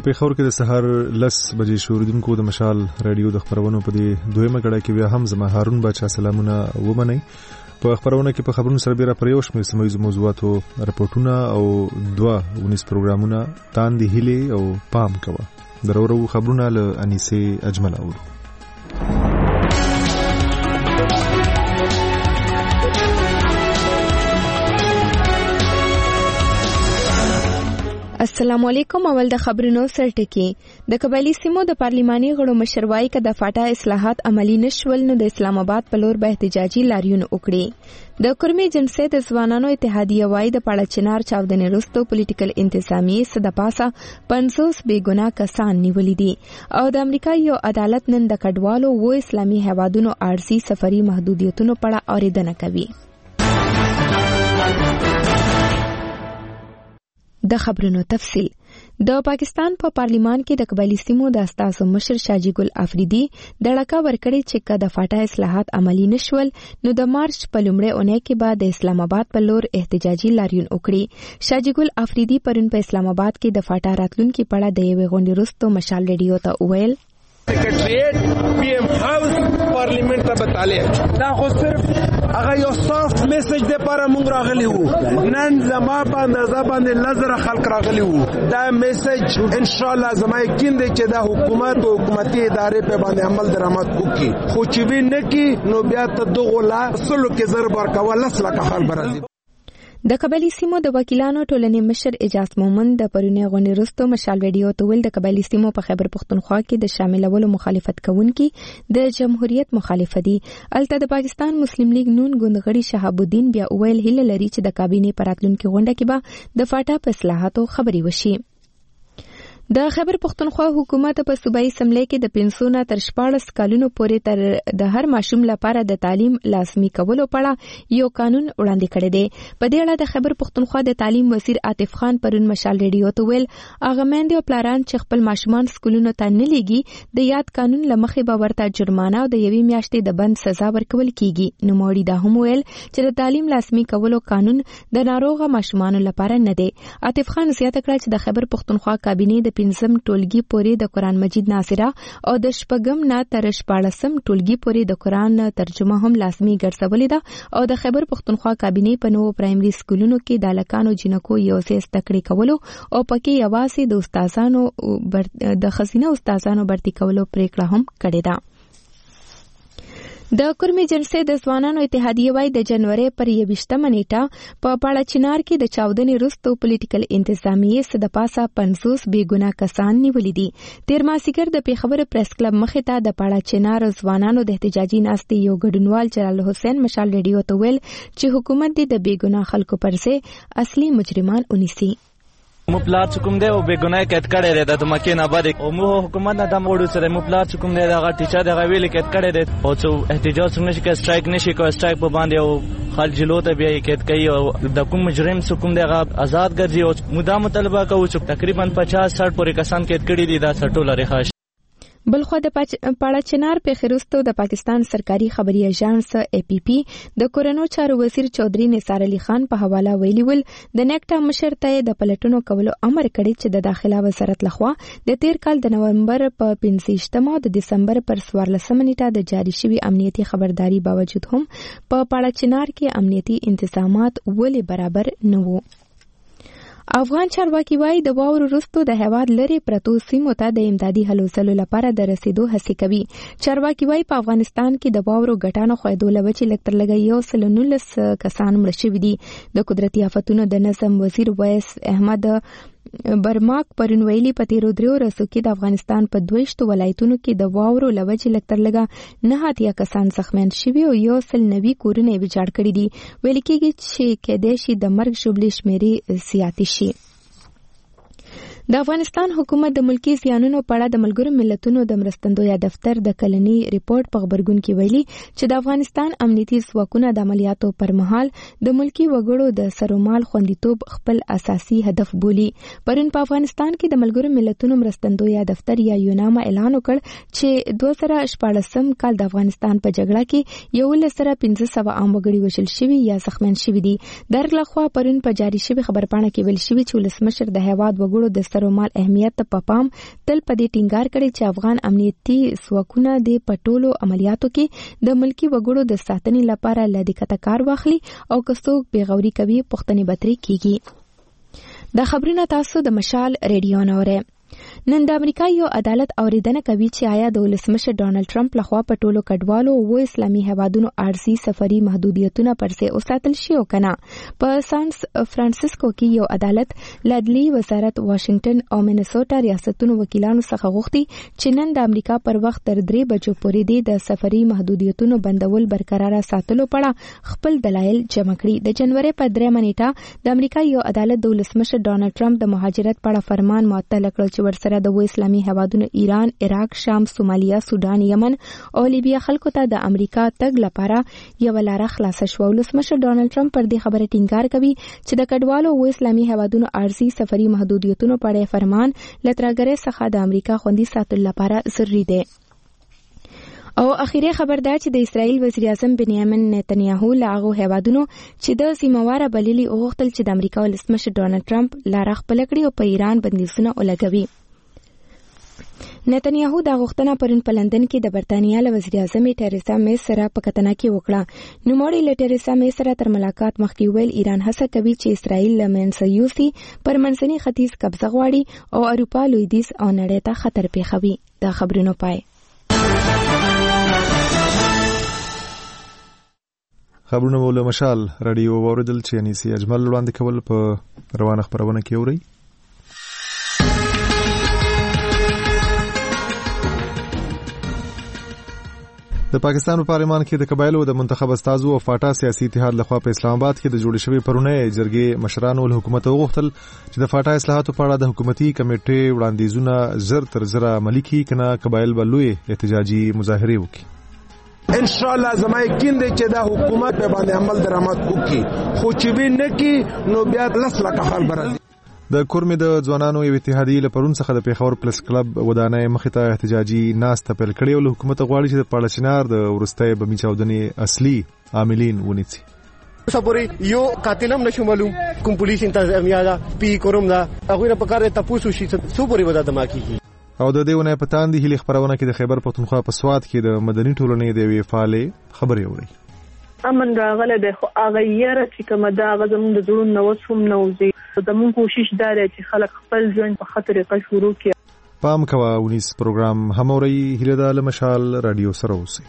پیښور کې د سهار 10 بجې شوریدونکو د مشال رادیو د خبرونو په دې دویمه کړه کې بیا هم زما هارون بچا سلامونه ومنئ. په خبرونه کې په خبرونو سره بیا پر یو شمېر سیمه موضوعاتو رپورټونه او 2 پروګرامونه تاندې هلي او پام کوه. درورو خبرونه له انیسه اجمل اورو. السلام علیکم. اول د خبرونو سرټکی. د قبایلی سیمو د پارلیماني غړو مشروعي ک د فاټا اصلاحات عملی نشول نو د اسلام آباد په لور به احتجاجي لاریون وکړي. د کرمي جنسي د ځوانانو اتحادیه وای د پاړه چنار چاودنې وروسته پولیټیکل انتظامیه صد پاسه 500 بېګناه کسان نیولې دي او د امریکا یو عدالت نن د کډوالو و اسلامي هوادونو ارسي سفري محدودیتونو په اړه اوریدنه کوي. د خبرونو تفصیل. د پاکستان په پارلیمان کې د قبایلی سیمو د استازو مشر شاجی ګل افریدي د لکه ورکړې چې د فاټا اصلاحات عملی نشول نو د مارچ په لومړۍ اونۍ کې بعد د اسلام آباد په لور احتجاجي لاریون وکړي. شاجی ګل افریدي پرون په اسلام آباد کې د فاټا راتلونکو په اړه د یوې غونډې وروسته مشال ریډیو ته وویل سیکریټریټ پی ایم هاوس پارلیمنت ته بتاله دا خو صرف هغه یو سافت میسج د لپاره مونږ راغلی وو. نن زما باندې لزر خلک راغلی وو. دا میسج ان شاء الله زما یقین دی چې دا حکومت او حکومتي ادارې په باندې عمل درآمد وکړي. خو چې وی نه کی نو بیا ته دغه لا سلو کې ضرب ورکول لسله حال برازي. د قبایلی سیمو د وکیلانو ټولنې مشر اجاز مومن د پرونی غونډې وروسته مشال ریډیو ته ویل د قبایلی سیمو په خیبر پختونخوا کې د شاملولو مخالفت کوونکي د جمهوریت مخالف دي. الته د پاکستان مسلم لیگ نون ګوندغړي شهاب الدین بیا ویل هله لري چې د کابینې پراتلونکو غونډه کې به د فاټا په اصلاحاتو خبري وشي. د خیبر پختونخوا حکومت په صوبایي اسمبلی کې د پنسونه تر 14 کالونو پورې تر د هر ماشوم لپاره د تعلیم لازمي کولو په اړه یو قانون وړاندې کړی دی. په دې اړه د خیبر پختونخوا د تعلیم وزیر عاطف خان پرون مشال ریډیو ته ویل هغه مېندې او پلاران چې خپل ماشومان سکولونو ته نه لیږي د یاد قانون لمخې به ورته جرمانه او د یوې میاشتې د بند سزا ورکول کیږي. نو موري دا هم ویل چې د تعلیم لازمي کولو قانون د ناروغه ماشومان لپاره نه دی. عاطف خان زیاته کړه چې د خیبر پختونخوا کابینې د 5 ټولګي پورې د قرآن مجید ناظره او د 14 نه تر 14 ټولګي پورې د قرآن ترجمه هم لازمي ګرځولې ده او د خیبر پختونخوا کابینې په نوو پرایمري سکولونو کې د لکانو جنکو یو ځای تکړه کولو او پکې یوازې د استادانو د خزینه استادانو برتي کولو پریکړه هم کړې ده. د کرمي جنسي د ځوانانو اتحادیه وای د جنوري پر 21 نیټه په پاړه چنار کې د چاودنې وروسته پولیټیکل انتظامیه صد پاسه 500 بېګناه کسان نیولې دي. تیر ماسیګر د پیښور پریس کلب مخې ته د پاړه چنار ځوانانو د احتجاجي ناستې یو ګډونوال جلال حسین مشال ریډیو ته ویل چې حکومت د بېګناه خلکو پر ځای اصلي مجرمان ونیسي. مپلار چکم دی او بېګناه کټ کړي دی د مکه نه باندې او مو حکومت نه د موړو سره مپلار چکم دی دا ټیچر دا ویل کټ کړي دی او څو احتجاج نشي کې سټرایک نشي کو سټرایک په باندې او خل جلو ته بیا کټ کوي او د کوم مجرم سکم دی آزاد ګرځي او مدام مطالبه کوي چې تقریبا 50-60 پورې کسان کټ کړي دي دا سټول لري. بلخو د پاړه چنار په خروستو د پاکستان سرکاري خبري ایجنس اے پی پی د کورونو چارو وزیر چودري نثار علي خان په حواله ویلي ول د نیکټا مشر ته د پلټونو کولو امر کړی چې د داخله وزارت لخوا د تیر کال د نومبر په 15 او د دسمبر پر 14 نیټه د جاری شوی امنیتي خبرداري باوجود هم په پاړه چنار کې امنیتي انتظامات ولې برابر نه وو. افغان چارواکي وایي د واورو وروسته د هیواد لري پرتو سیمو ته د امدادي هلو ځلو لپاره د رسیدو هڅې کوي. چارواکي وایي په افغانستان کې د واورو ګټانو خویدو له وجې لږ تر لږه 119 کسان مړه شوي دي. د قدرتي آفتونو د نظم وزیر ویس احمد برماک پرون ویلي په تیرو 3 ورځو کې د افغانستان په 22 ولایتونو کې د واورو له وجې لږ تر لږه 9 کسان زخمیان شوي او 190 کورونه یې ویجاړ کړي دي. ویل کېږي چې کېدای شي د مرګ ژوبلې شمیرې زیاتې شي. د افغانستان حکومت د ملکی زیانونو په اړه د ملګرو ملتونو د مرستندوی دفتر د کلنی ریپورت په خبرګون کې ویلي چې د افغانستان امنیتي ځواکونه د عملیاتو پر مهال د ملکی وګړو د سرومال خوندیتوب خپل اساسي هدف بولي. پرون په افغانستان کې د ملګرو ملتونو مرستندوی دفتر یا یوناما اعلان وکړ چې 2014 کال د افغانستان په جګړه کې 1,500 عام وګړي وژل شوي یا زخمیان شوي دي. درغله خوا پرون په جاری شوی خبرپاڼه کې ویل شوی چې ولسمشر د هیواد وګړو د سرومال اهمیت په پام تل په دې ټینګار کړی چې افغان امنیتي ځواکونه د پټولو عملیاتو کې د ملکی وګړو د ساتنې لپاره له دقت کار واخلي او که څوک بېغوري کوي پوښتنې به ترې کیږي. د خبرونه تاسو د مشال ریډیو نه اورئ. نن د امریکا یو عدالت اوریدنه کوي چې آیا د ولسمشر ډونالد ټرمپ لخوا په ټولو کډوالو او اسلامي هیوادونو عارضي سفري محدودیتونه پرځای وساتل شي او کنه. په سان فرانسیسکو کې یو عدالت له عدلي وزارت واشنگټن او مینیسوټا ریاستونو وکیلانو څخه غوښتي چې نن د امریکا پر وخت تر 3 بجو پورې د سفري محدودیتونو بندول برقرار ساتلو په اړه خپل دلایل جمع کړي. د جنوري په 3 نیټه د امریکا یو عدالت د ولسمشر ډونالد ټرمپ د مهاجرت په اړه فرمان معطل کړ چې ورسره د اسلامي هیوادونو ایران، عراق، شام، سومالیا، سودان، یمن او لیبیا خلکو ته د امریکا تګ لپاره یو لار خلاص شو. ولسمشر ډونالد ټرمپ پر دې خبره ټینګار کوي چې د کډوالو او اسلامي هیوادونو عارضي سفري محدودیتونو په اړه فرمان لترګره څخه د امریکا خوندي ساتلو لپاره ضروري دی. او اخیری خبر دا چې د اسرائیل وزیر اعظم بنیامین نتنیاهو لاغو هیوادونو چې د سیمواره بللی اوغتل چې د امریکا ولسمشر ډونالد ټرمپ لار خپل کړی او په ایران بندیزونه ولګوي. نتنیاهو دا غوښتنه پرون په لندن کې د برتانیا له وزیر اعظم ټریسا مې سره په کتنه کې وکړه. نوموړي له ټریسا مې سره تر ملاقات مخکې ویل ایران هڅه کوي چې اسرائیل له منځه یوسي، پر منځني ختیځ قبضه غواړي او اروپا، لویدیځ او نړۍ ته خطر پیښوي. دا خبرونه پای خبرونه ول مشال رادیو اوریدل چې انیسي اجمل وړاندې کول په روانه خبرونه کې اوري. د پاکستان په پارلمان کې د قبایلو د منتخب استازو او فاټا سیاسي اتحاد لخوا په اسلام آباد کې د جوړ شوی پرونی جرګې مشرانو له حکومت وغوښتل چې د فاټا اصلاحاتو په اړه د حکومتي کمیټې وړاندیزونه زر تر زر عملي کړي کنه قبایل به لوی احتجاجي مظاهره وکړي. ان شاء الله زما یقین دی چې دا حکومت په باندې عمل درآمد وکړي، خو چې به نه کی نو بیا لس لکه خلک برازي. د کورمې د ځوانانو یو اتحادیې له پرون څخه د پیښور پلس کلب ودانۍ مخې ته احتجاجي ناسته پیل کړې او له حکومت غواړي چې د پاړچنار د ورستۍ بمي چاودنې اصلي عاملین ونیسي. صبري یو قاتلم نشو معلوم کوم پولیس انتظامیه دا پی کوم دا هغه نه پکاره تاسو شي صبري ودا دماکي او د دیونه پتان دی هلي خبرونه کې د خیبر پختونخوا په سواد کې د مدني ټولنې د وی فعالې خبري اوري. امن راغله د هغه یاره چې کومه دا غزمون د ډرون نو وسوم نوځي زموږ کوشش دا دی چې خلک خپل ژوند په خطر کې شروع کړي. پام کوه ونیس پروګرام هموري هله د مشال رادیو سره اوسي.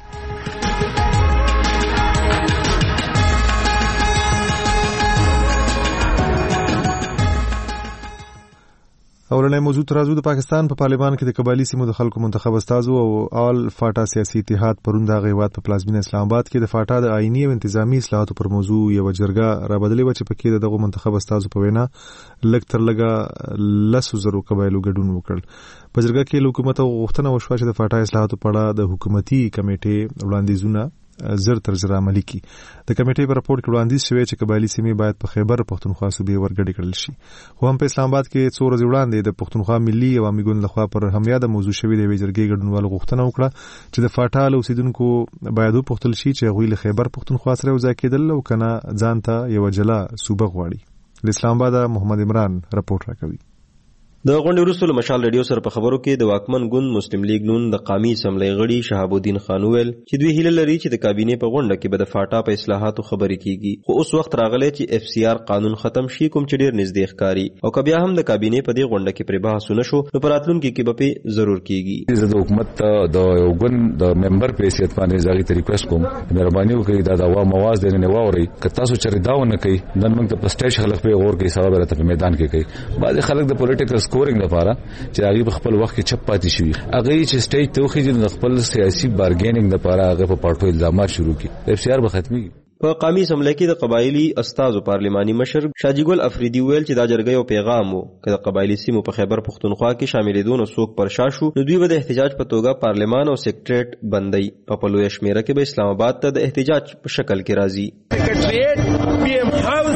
اولنې موضوع ترازو د پاکستان په پارلمان کې د قبایلی سیمو د خلکو منتخب استازو او آل فاټا سیاسي اتحاد پرون د غیوات په پلازمینه اسلام آباد کې د فاټا د آئینی او انتظامی اصلاحاتو پر موضوع یو جرګه را بدلې و چې پکې دغه منتخب استازو په وینا لږ تر لږه 100,000 قبایلو ګډون وکړ. په جرګه کې حکومت غوښتنه وشوه چې د فاټا اصلاحاتو په اړه د حکومتي کمیټې وړاندیزونه زر تر زر عملي کی. د کمیټې په راپور کې وړاندیز شوی چې قبایلی سیمې باید په خیبر پختونخوا صوبې ورګډې کړل شي. خو هم په اسلام آباد کې څو ورځې وړاندې د پختونخوا ملي عوامي ګوند لخوا پر همیاده موضوع شوی د جرګې ګډونوالو غوښتنه وکړه چې د فاټا له اوسیدونکو باید وپوښتل شي چې غوی له خیبر پختونخوا سره وځای کېدل او کنه ځان ته یو جلا صوبه غواړي. د اسلام آباد محمد عمران راپورټ راکوي. د غونډې وروسته مشال ریډیو سره په خبرو کې د واکمن ګوند مسلم لیگ نون د قومي اسمبلی غړي شهاب الدین خان ویل چې دوی هیله لري چې د کابینې په غونډه کې به د فاټا په اصلاحاتو خبرې کیږي، خو اوس وخت راغلی چې اف سی آر قانون ختم شي کوم چې ډیر نږدې ښکاري او که بیا هم د کابینې په دې غونډه کې پرې بحث ونشو نو په راتلونکي کې به پې ضرور کیږي. زه د حکومت د ګوند د ممبر په حیثیت باندې زاغي ریکوست کوم مهرباني وکړئ دا د عوام आवाज دې نه واوري که تاسو چرې دا ونه کوي نن موږ په سټیج خلک په غور کې سبب راته په میدان کې کوي. بعض خلک د پولیټیکل سکورینګ لپاره چې هغه په خپل وخت کې چپ پاتې شي هغه چې سټیج ته وخیږي د خپل سیاسي بارګینینګ لپاره هغه په پارټو الزامات شروع کړي. اف سی آر به ختمي. په قومي اسمبلی کې د قبایلی استازو پارلماني مشر شاجیګل افریدي ویل چې دا جرګه یو پیغام وو چې د قبایلی سیمو په خیبر پختونخوا کې شاملېدون او څوک پر شا شو نو دوی به د احتجاج په توګه پارلمان او سیکریټریټ بندي په لوی شمیره کې به اسلام آباد ته د احتجاج په شکل کې راځي. سیکریټریټ پی ایم هاوس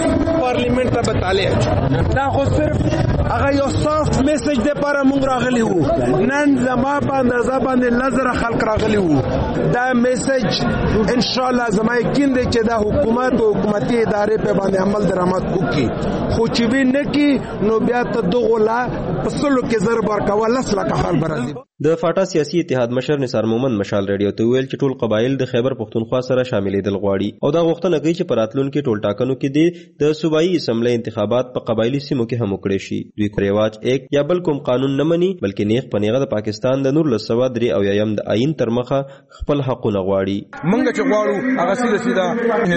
پارلیمنت ته بتاله دا خو صرف هغه یو صاف میسج د لپاره مونږ راغلی وو نن زما په اندازه باندې لزر خلک راغلی وو دا میسج ان شاء الله زما یقین دی چې دا حکومت او حکومتي ادارې په باندې عمل درآمد وکړي خو چې وی نه کی نو بیا ته دغه لا پسلو کې ضرب ورکول لسله کا حال برازي د فاټا سیاسي اتحاد مشر نثار مومند مشال ریډیو ته ویل چې ټول قبایل د خیبر پختونخوا سره شاملېدل غواړي او دا غوښتنه کوي چې په راتلونکي ټول ټاکنو کې د صوبایي اسمبلی انتخابات په قبایلی سیمو کې هم وکړي شي دوی رواج یک یا بل کوم قانون نه مني بلکې نیغ پنیغه د پاکستان د 1903 د آئین تر مخه خپل حقونه غواړي منګه چې غواړو هغه سیده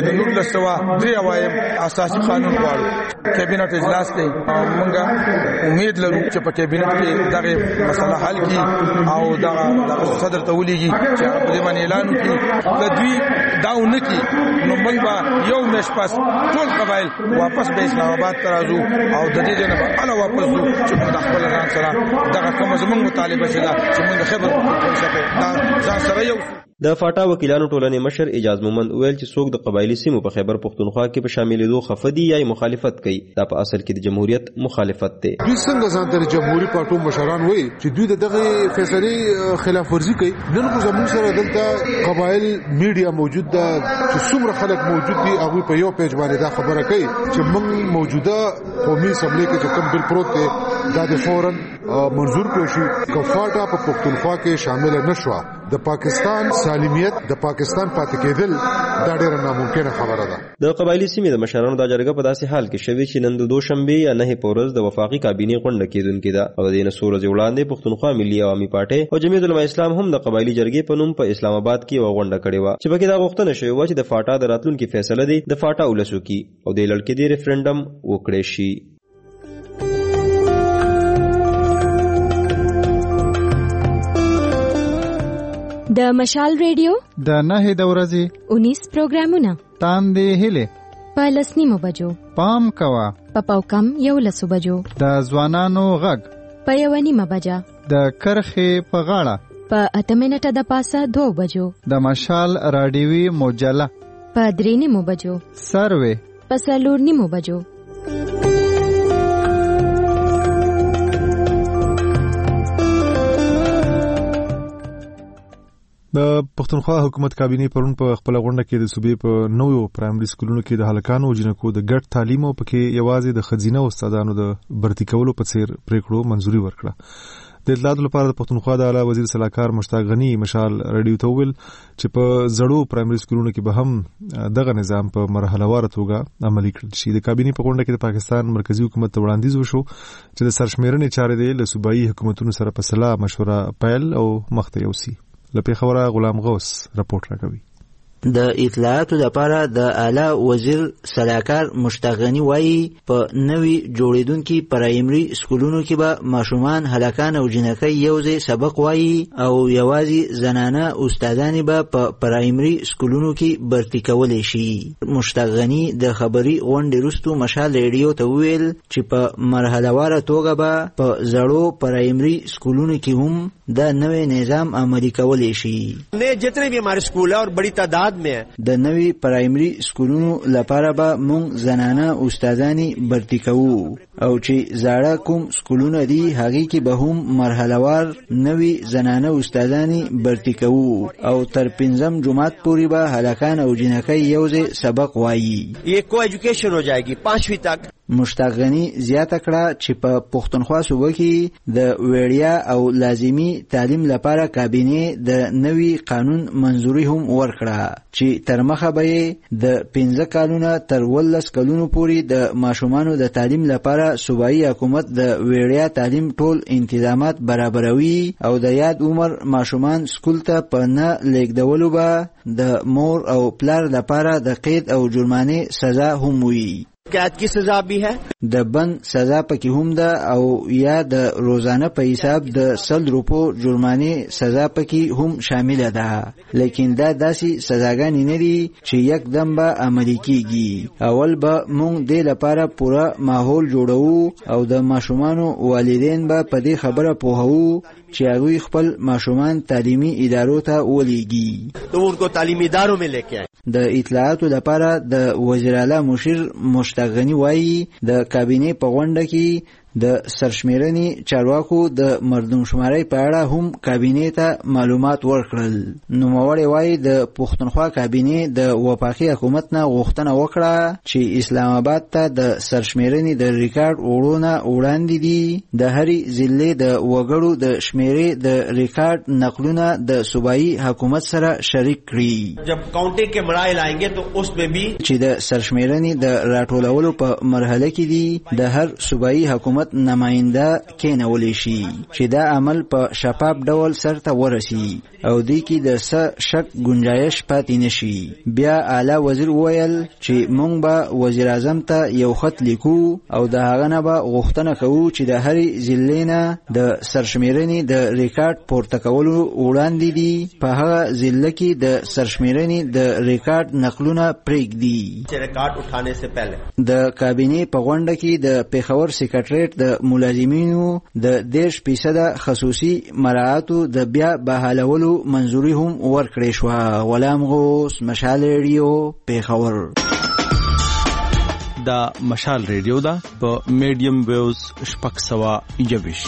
د 1903 اساسي قانون غواړو کابینټ اجلاس کې منګه امید لرو چې په کابینټ کې دغه مسله حل کړي او دا صدر ته ولېږي چې په دې باندې اعلان وکړي د دوی داونه کې نو موږ به یو مېش پاس ټول قبایل واپس به اسلام آباد ته راځو او د دې نه به واپس ځو چې موږ د خپل ځان سره دغه کوم زموږ مطالبه چې موږ د خبر په ځان سره یو د فاټا وکیلانو ټولنې مشر اعجاز مومند ویل چې څوک د قبایلی سیمو په خیبر پختونخوا کې په شاملېدو خفدي یا مخالفت کوي دا په اصل کې د جمهوریت مخالفت دی دوی څنګه ځان ته جمهوریت پارټو مشران وایي چې دوی دغه فیصله خلاف ورزي کوي نن خو زموږ سره دلته قبایل میډیا موجود ده چې څومره خلک موجود دي هغه په یو پیج باندې دا خبره کوي چې موږ موجوده قومي اسمبلی کې چې کوم بل پروت دی دا د فورن منظور کړو شي کفاټا په پختونخوا کې شامل نشو د پاکستان سالمیت د پاکستان پاتې کېدل دا ډېر ناممکنه خبره ده د قبایلی سیمې د مشرانو د جرګه په داسې حال کې شوی چې نن د دوشنبه یا نه په ورځ د وفاقي کابینې غونډه کېدونکې ده او د دې نسور ځوړاندې پختونخوا ملي عوامي پارټي او جمعیت العلماء اسلام هم د قبایلی جرګې په نوم په اسلام آباد کې یو غونډه کړې و چې پکې دا غوښتنه شوې و چې د فاټا د راتلونکي فیصله دی د فاټا ولسو کې او د لړکې دی ریفرندم وکړي شي د مشال ریډیو د 9 د ورځې 19 پروګرامونه تاندې هله په لسنیمو بجو پام کوا په پاوکم یو لسو بجو د ځوانانو غږ په یو نیمه بجا د کرخې په غاړه په 8 منټه د پاسه 2 بجو د مشال رادیوي مجله په 3 نیمو بجو سروي په 4 نیمو بجو د پښتونخوا حکومت کابینې پرون په خپل غونډه کې د صوبې په نوو پرایمري سکولونو کې د هلکانو او جنکو د ګډ تعلیم او پکې یوازې د خزینه استادانو د برتی کولو په څیر پریکړو منځوري ورکړه د اطلاعاتو لپاره د پښتونخوا د اعلی وزیر صلاحکار مشتاق غنی مشال ریډیو ته ویل چې په زړو پرایمري سکولونو کې به هم دغه نظام په مرحله واره توګه عملي کړل شي د کابینې په غونډه کې د پاکستان مرکزی حکومت ته وړاندیز وشو چې د سرشمیرنې چارې د صوبایي حکومتونو سره په سلا مشوره پیل او مخته یوسي لپاره خبره غلام غوث رپورټ راکوي د اطلاعاتو لپاره د اعلی وزیر صلاحکار مشتاق غنی وایي په نوي جوړیدونکو پرایمري سکولونو کې به ماشومان هلکان او جنکۍ یوځای سبق وایي او یوازې زنانه استادان به په پرایمري سکولونو کې برتی کولی شي مشتاق غنی د خبري غونډې وروسته مشال ریډیو ته ویل چې په مرحله واره توګه به په زړو پرایمري سکولونو کې هم دا نوې نظام عملي کولی شي نه جتنے بھی ہمارے اسکول ہے اور بڑی تعداد میں د نوي پرایمري سکولونو لپاره به مونږ زنانه استادانی برتی کوو او چې زاړه کوم سکولونه دي هغه کې به هم مرحله وار نوي زنانه استادانی برتی کوو او تر 5م جماعت پورې به هلکان او جنکۍ یوځای سبق وایي یہ کو ایجوکیشن ہو جائے گی 5ویں تک مشتاق غنی زیاته کړه چې په پښتونخوا صوبه کې د وړیا او لازمی تعلیم لپاره کابینې د نوي قانون منظوري هم ورکړه چې تر مخه به د 15 کالونو تر 18 کلونو پورې د ماشومانو د تعلیم لپاره صوبایي حکومت د وړیا تعلیم ټول انتظامات برابروي او د یاد عمر ماشومان سکول ته په نه لیږدولو به د مور او پلار لپاره د قید او جرمانه سزا هم وي قید کی سزا بھی ہے د بند سزا پکې هم ده او یا د روزانه په حساب د 100 روپو جرمانه سزا پکې هم شامل ده لیکن دا داسې سزاګانې نه دي چې یک دم به عملي کیږي اول به مونږ د لپاره پوره ماحول جوړو او د ماشومانو والدین به په دې خبره پوهو چې هغه خپل ماشومان تعلیمي ادارو ته ولېږي تو ان کو تعلیمي اداروں میں لے کے آئے د اطلاعاتو لپاره د وزیر اعلی مشیر مشتاق غنی وایي د کابینې په غونډه کې د سرشمیرنې چارواکو د مردمشمارۍ په اړه هم کابینې ته معلومات ورکړل. نوموړی وایي د پښتونخوا کابینې د وفاقي حکومت نه غوښتنه وکړه چې اسلام آباد ته د سرشمیرنې د ریکارډ وړونه وړاندې دي. د هرې ضلعې د وګړو د شمیرې د ریکارډ نقلونه د صوبایي حکومت سره شریک کړي. جب کاؤنٹنگ کے مراحل آئیں گے تو اس میں بھی چې د سرشمیرنې د راټولولو په مرحله کې دي د هر صوبایي حکومت نماینده کېنولی شي چې دا عمل په شفاف ډول سرته ورسي او دې کې د څه شک گنجایش پاتې نشي. بیا اعلی وزیر وویل چې موږ به وزیر اعظم ته یو خط لیکو او د هغه نه به غوښتنه کوو چې د هرې ضلعې نه د سرشمیرنې د ریکارډ پورته کولو وړاندې دي په هغه ضلع کې د سرشمیرنې د ریکارډ نقلونه پرېږدي. د کابینې په غونډه کې د پېښور سکرټریټ د ملازمینو د 10% خصوصي مراعاتو د بیا بحالولو منظوري هم ورکړې شوه. غلام غوث، مشال ریډیو، پېښور. دا مشال ریډیو ده په میډیم ویوز 620.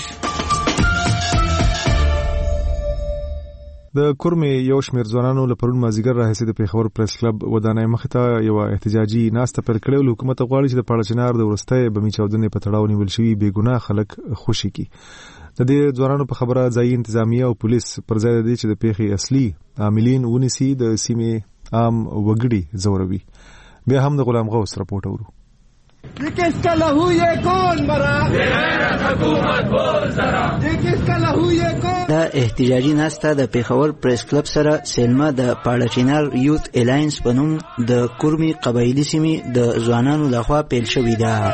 د کورمې یو شمېر ځوانانو له پرون مازدیګر راهیسې د پېښور پریس کلب ودانۍ مخې ته یوه احتجاجي ناسته پیل کړې وه. حکومت غواړي چې د پاړچنار د وروستۍ بمي چاودنې په تړاو نیول شوي بېګناه خلک خوشي کړي. د دې ځوانانو په خبره ځایي انتظامیه او پولیس پر ځای د دې چې د پیښې اصلي عاملین ونیسي د سیمې عام وګړي ځوروي. بیا هم د غلام غوث راپورټ اورو. یہ کس کا لہو یہ کون مرا غیرت حکومت بول ذرا یہ کس کا لہو یہ کون. دا احتجاجي ناسته د پېښور پریس کلب سره سلمه د پاړچینار یوث الاینس په نوم د کورمي قبایلي سیمې د ځوانانو لخوا پیل شوې ده.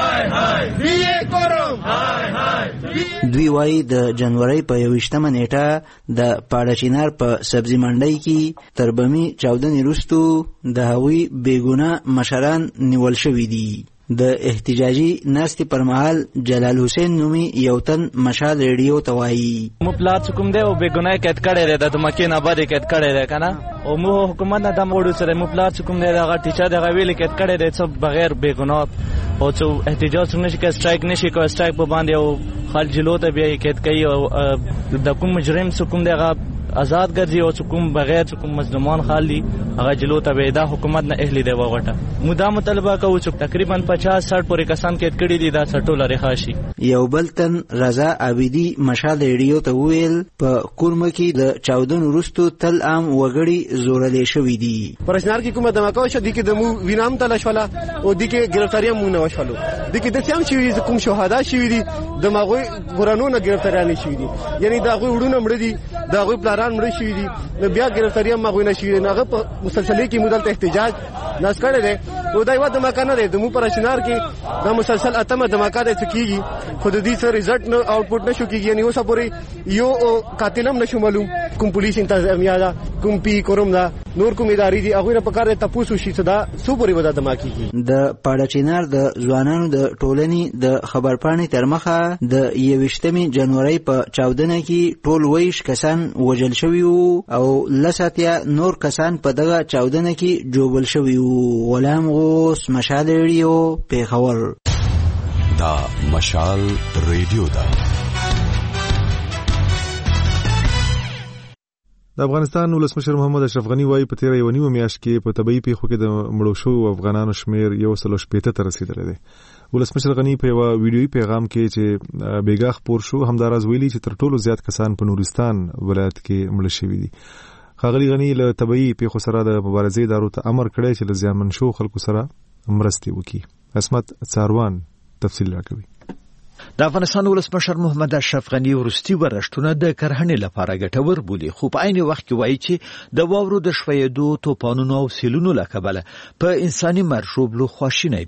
دوی وایي د جنوري په 21 نیټه د پاړچینار په سبزي منډۍ کې تر بمي چاودنې وروسته د هغوی بېګناه مشران نیول شوي دي. د احتجاجي ناستې پر مهال جلال حسین نومي یو تن مشال ریډیو ته وایي مو پلار چې کوم دی او بېګناه قید کړی دی د مکې نه بعد قید کړی دی که نه او مو حکومت نه دا موړو سره مو پلار چې کوم دی د هغه ټیچر د هغه ویلې قید کړی دی څه بغیر بېګناه او څه احتجاج څوک نشي کوي سټرایک نشي کوي سټرایک په باندې او خلک جلو ته بیا یې قید کوي او د کوم مجرم څه کوم دی هغه آزاد ګرځي او کوم بغیر کوم مظلومان خال دي هغه جلو ته دا حکومت نه اهلی دی وغټه. مو دا مطالبه کوو چې تقریبا 50-60 پورې کسان قید کړي دي دا سټول رخا شي. یو بل تن رضا عابدی مشال ریډیو ته ویل په کورمه کې د چاودن وروسته تل عام وګړي زورلې شوي دي. پرشنار کې کومه دماکو شو دي کې د مو وینام تل شولا او دي کې گرفتاریه مو نه وشولو دي کې د سیام شوی کوم شهدا شوی دي د ماغوي ګورانو نه گرفتاریان شوی دي یعنی دا غوي وډونه مړ دي دا غوي پلاران مړ شوی دي نو بیا گرفتاریه ماغوي نه شوی نه په مسلسل کې مودل ته احتجاج ناس کړي دي او دا یو دماکا نه دي د مو پرشنار کې دا مسلسل اتمه دماکا ده کیږي خود دې سره ریزلټ نه آوټپوټ نشو کیږي یعنی اوسه پوری یو قاتلم نشو معلوم کوم پولیس انتظامیه دا کوم پی کوم دا نور کوم ادارې دي هغه په کار ته تاسو شي صدا سو پوری ودا دماکی کی. د پاړچینار د ځوانانو د ټولنې د خبرپاڼې تر مخه د 21 جنوري په چاودنه کې ټول ویش کسان وژل شوي او لساتیا نور کسان په دغه چاودنه کې جوړل شوي. غلام غوث، مشال ریډیو، پېښور. دا مشال ریډیو دا د افغانستان ولسمشر محمد اشرف غنی وايي په تیر یو نیمه میاشت کې په طبي پیښو کې د مړو شوو افغانانو شمیر 160 ته رسیدلی دی. ولسمشر غنی په یو ویډیوي پیغام کې چې بیګا خپور شو همداراز ویلي چې تر ټولو زیات کسان په نورستان ولایت کې مړه شوي دي. ښاغلي غنی له طبي پیښو سره د مبارزې ادارو ته امر کړی چې له زیانمن شوو خلکو سره مرستې وکړي. عصمت څاروان تفصیل راکوي. د افغانستان ولسمشر محمد اشرف غنی ورستي ورشتونه د کرهڼې لپاره ګټور بولي خو په عین وخت کې وایي چې د واورو د شویدو توپانونو او سیلونو له کبله په انساني مرشوب له خواشینۍ دی.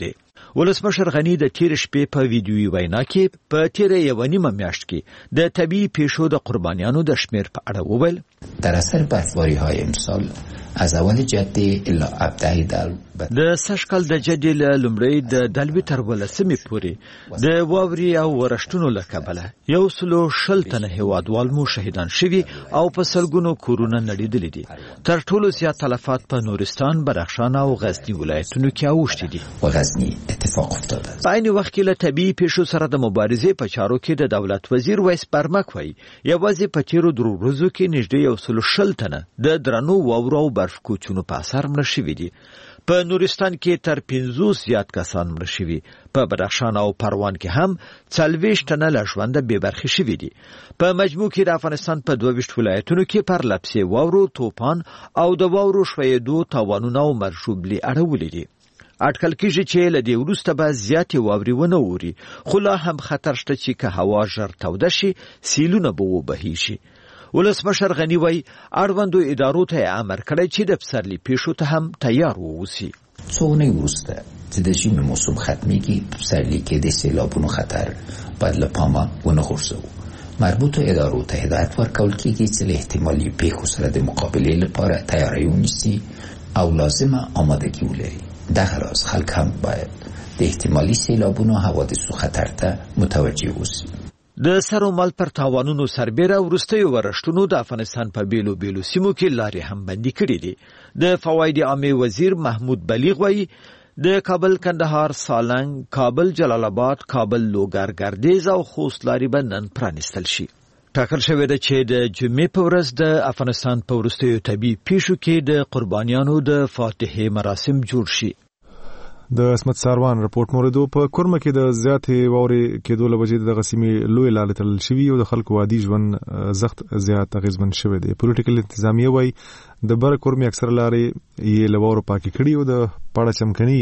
ولسمشر غنی د تیر شپې په ویډیويي وینا کې په تیر یو نیمه میاشت کې د طبي پیښو د قربانیانو د شمیر په اړه وویل. در اثر برفباری‌های امسال از اول جدی الی ابتدای دلو د سشکل د جدي لومړی د دلوي تر ولسمې پورې د واوري او ورښتونو له کبله 160 تنه هیوادوال مو شهیدان شوي او په سلګونو کورونه نړیدلي دي. تر ټولو زیات تلفات په نورستان، بدخشان او غزنی ولایتونو کې اوښتي دي. و غزنی اتفاق افتاده. په عین وخت کې له طبي پیښو سره د مبارزې په چارو کې د دولت وزیر ویس برمک وایي یوازې په تیرو درو ورځو کې نږدې 160 تنه د درنو واورو او برف کوچونو په اثر مړه شوي دي. په نورستان کې تر 50 زیات کسان مړه شوي. په بدخشان او پروان کې هم 40 تنه له ژونده بې برخې شوي دي. په مجموع کې د افغانستان په 22 ولایتونو کې پر لپسې واورو، توپان او د واورو ښویېدو تاوانونه او مرشوبلي اړولي دي. اټکل کېږي چې له دې وروسته به زیاتې واورې ونه اوري، خو لا هم خطر شته چې که هوا ژر توده شي سیلونه به وبهیږي. ولسمشر غنی وایي اړوندو ادارو ته امر کړی چې د پسرلي پیښو ته هم تیار واوسي. څو اونۍ وروسته چې د ژمي موسم ختمیږي، په پسرلي کې د سیلابونو خطر باید له پامه ونه غورځوو. مربوطو ادارو ته هدایت ورکول کېږي چې له احتمالي پیښو سره د مقابلې لپاره تیاری ونیسي او لازمه آمادګي ولري. دغه راز خلک هم باید د احتمالي سیلابونو حوادثو خطر ته متوجه اوسي. د سر او مال پر تاوانونو سربېره وروستیو ورښتونو د افغانستان په بیلو بیلو سیمو کې لارې هم بندي کړي دي. د فواید عامه وزیر محمود بلیغ وایي د کابل کندهار سالنګ، کابل جلال آباد، کابل لوګر ګردیز او خوست لارې به نن پرانیستل شي. ټاکل شوې ده چې د جمعې په ورځ د افغانستان په وروستیو طبي پیښو کې د قربانیانو د فاتحې مراسم جوړ شي. د اسمت ساروان رپورت موردو په کورمه کې د زیاتې واورې کېدو له وجې د غسیمې لوی لارې تړل شوي او د خلکو عادي ژوند زخت زیات اغېزمن شوی دی. پولیټیکل انتظامیه وایي د بره کورمې اکثر لارې یې له واورو پاکې کړي او د پاړه چمکني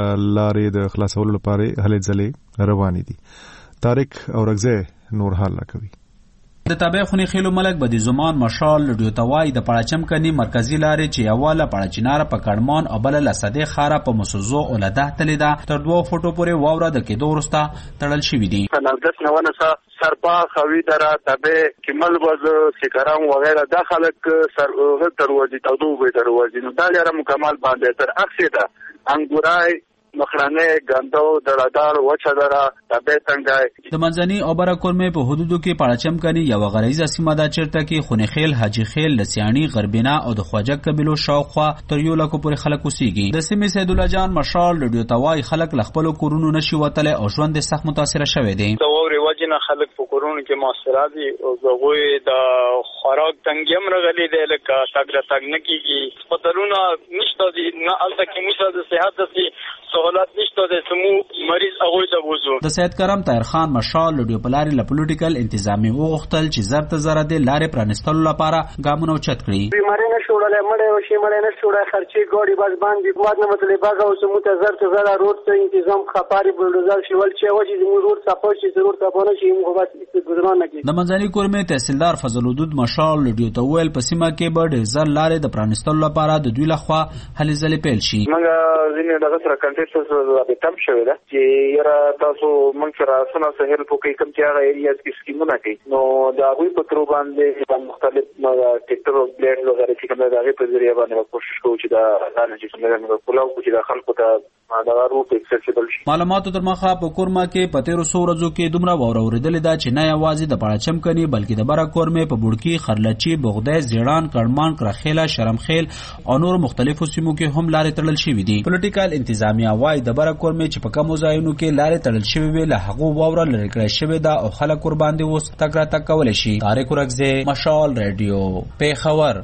لارې د خلاصولو لپاره هلې ځلې روانې دي. طارق اورګزی نور حال راکوي. د تابع خونی خیلو ملک بدی زمان مشال لډیو توای د پړاچم کني مرکزی لارې چې اوله پړاچینار په کډمان او بل لسده خاره په مسوزو اولده تلیدا تر 2 فوټو پورې واوره د کېدو ورسته تړل شوې دي. نلدس نوونه سرپا خوي درا تابع کمل وز سکرام وغیرہ دا خلک سر دروازې تودو به دروازې نو دا لاره مکمل باندې تر اکسیدا انګورای مخرانه ګاندو دړادار وچدارا تابع څنګه د منځني او بره کورمې په حدودو کې پړاچم کني یو غریزه سیمه دا چیرته کې خونخیل، حاجی خیل، لسیانی، غربینا او د خواجه قبیلو شاوخوا تر یو لکو پورې خلک اوسېږي. د سیمې سید الله جان مشال لډیو توای خلک ل خپل کورونو نشي وتل او ژوند سخت متاثر شوه دي. د ووري وجنه خلک په کورونو کې موثره دي او زغوی د خوراک تنګم رغلي دی لکه تاګ نه کیږي، پتلونه نشته دي، نه الته کې مشه د صحت د سہولت نشته د سمو مریض هغه ته وځو. د سید کرم طاهر خان مشال لډیو پلاری له پولیټیکل انتظامی وغوښتل چې زرت زره د لارې پرانستلو لپاره ګامونه اوچت کړي. بیماری نه شوړل مړې او شي مړې نه شوړل خرچي ګاډي باز باندې کومه نه مطلب باغ او سمو ته زرت زره روډ ته تنظیم خپاري بلډوزر شول چې وځي زموږ روډ صفای شي ضرورت پونه شي موږ بس ګذران نه کی. د منځني کورمې تحصیلدار فضل الدود مشال لډیو ته ویل په سیمه کې به ډېر زر لارې د پرانستلو لپاره د دوی لخوا هلې ځلې پیل شي. موږ ځینې دغه سره کنټیکټ به تم شوی ده چې یاره تاسو موږ سره سنا سهل په کې کوم چې هغه ایریاز کې سکیمونه کوي نو دا غوي په تر باندې مختلف ټیکټر او بلیډ وغیرہ چې کوم دا غي په ذریعہ باندې کوشش کوو چې دا نه چې څنګه کولاو چې دا خلکو ته دا روټ اکسسیبل شي. معلوماتو تر مخه په کورما کې په 1300 ورځو کې دومره واوره اوریدلې ده چې نه یوازې د پړاچم کني بلکې د بره کورمې په بوډکی، خرلچی، بغدای، زیړان، کډمان، کرخیله، شرمخیل او نور مختلفو سیمو کې هم لارې تړل شوې دي. پولیټیکل انتظامیه وايي د بره کورمې چې په کومو ځایونو کې لارې تړل شوې وي له هغو واوره لرې کړې شوې ده او خلک ور باندې اوس تګ راتګ کولی شي. طارق اورګزی، مشال ریډیو، پیښور.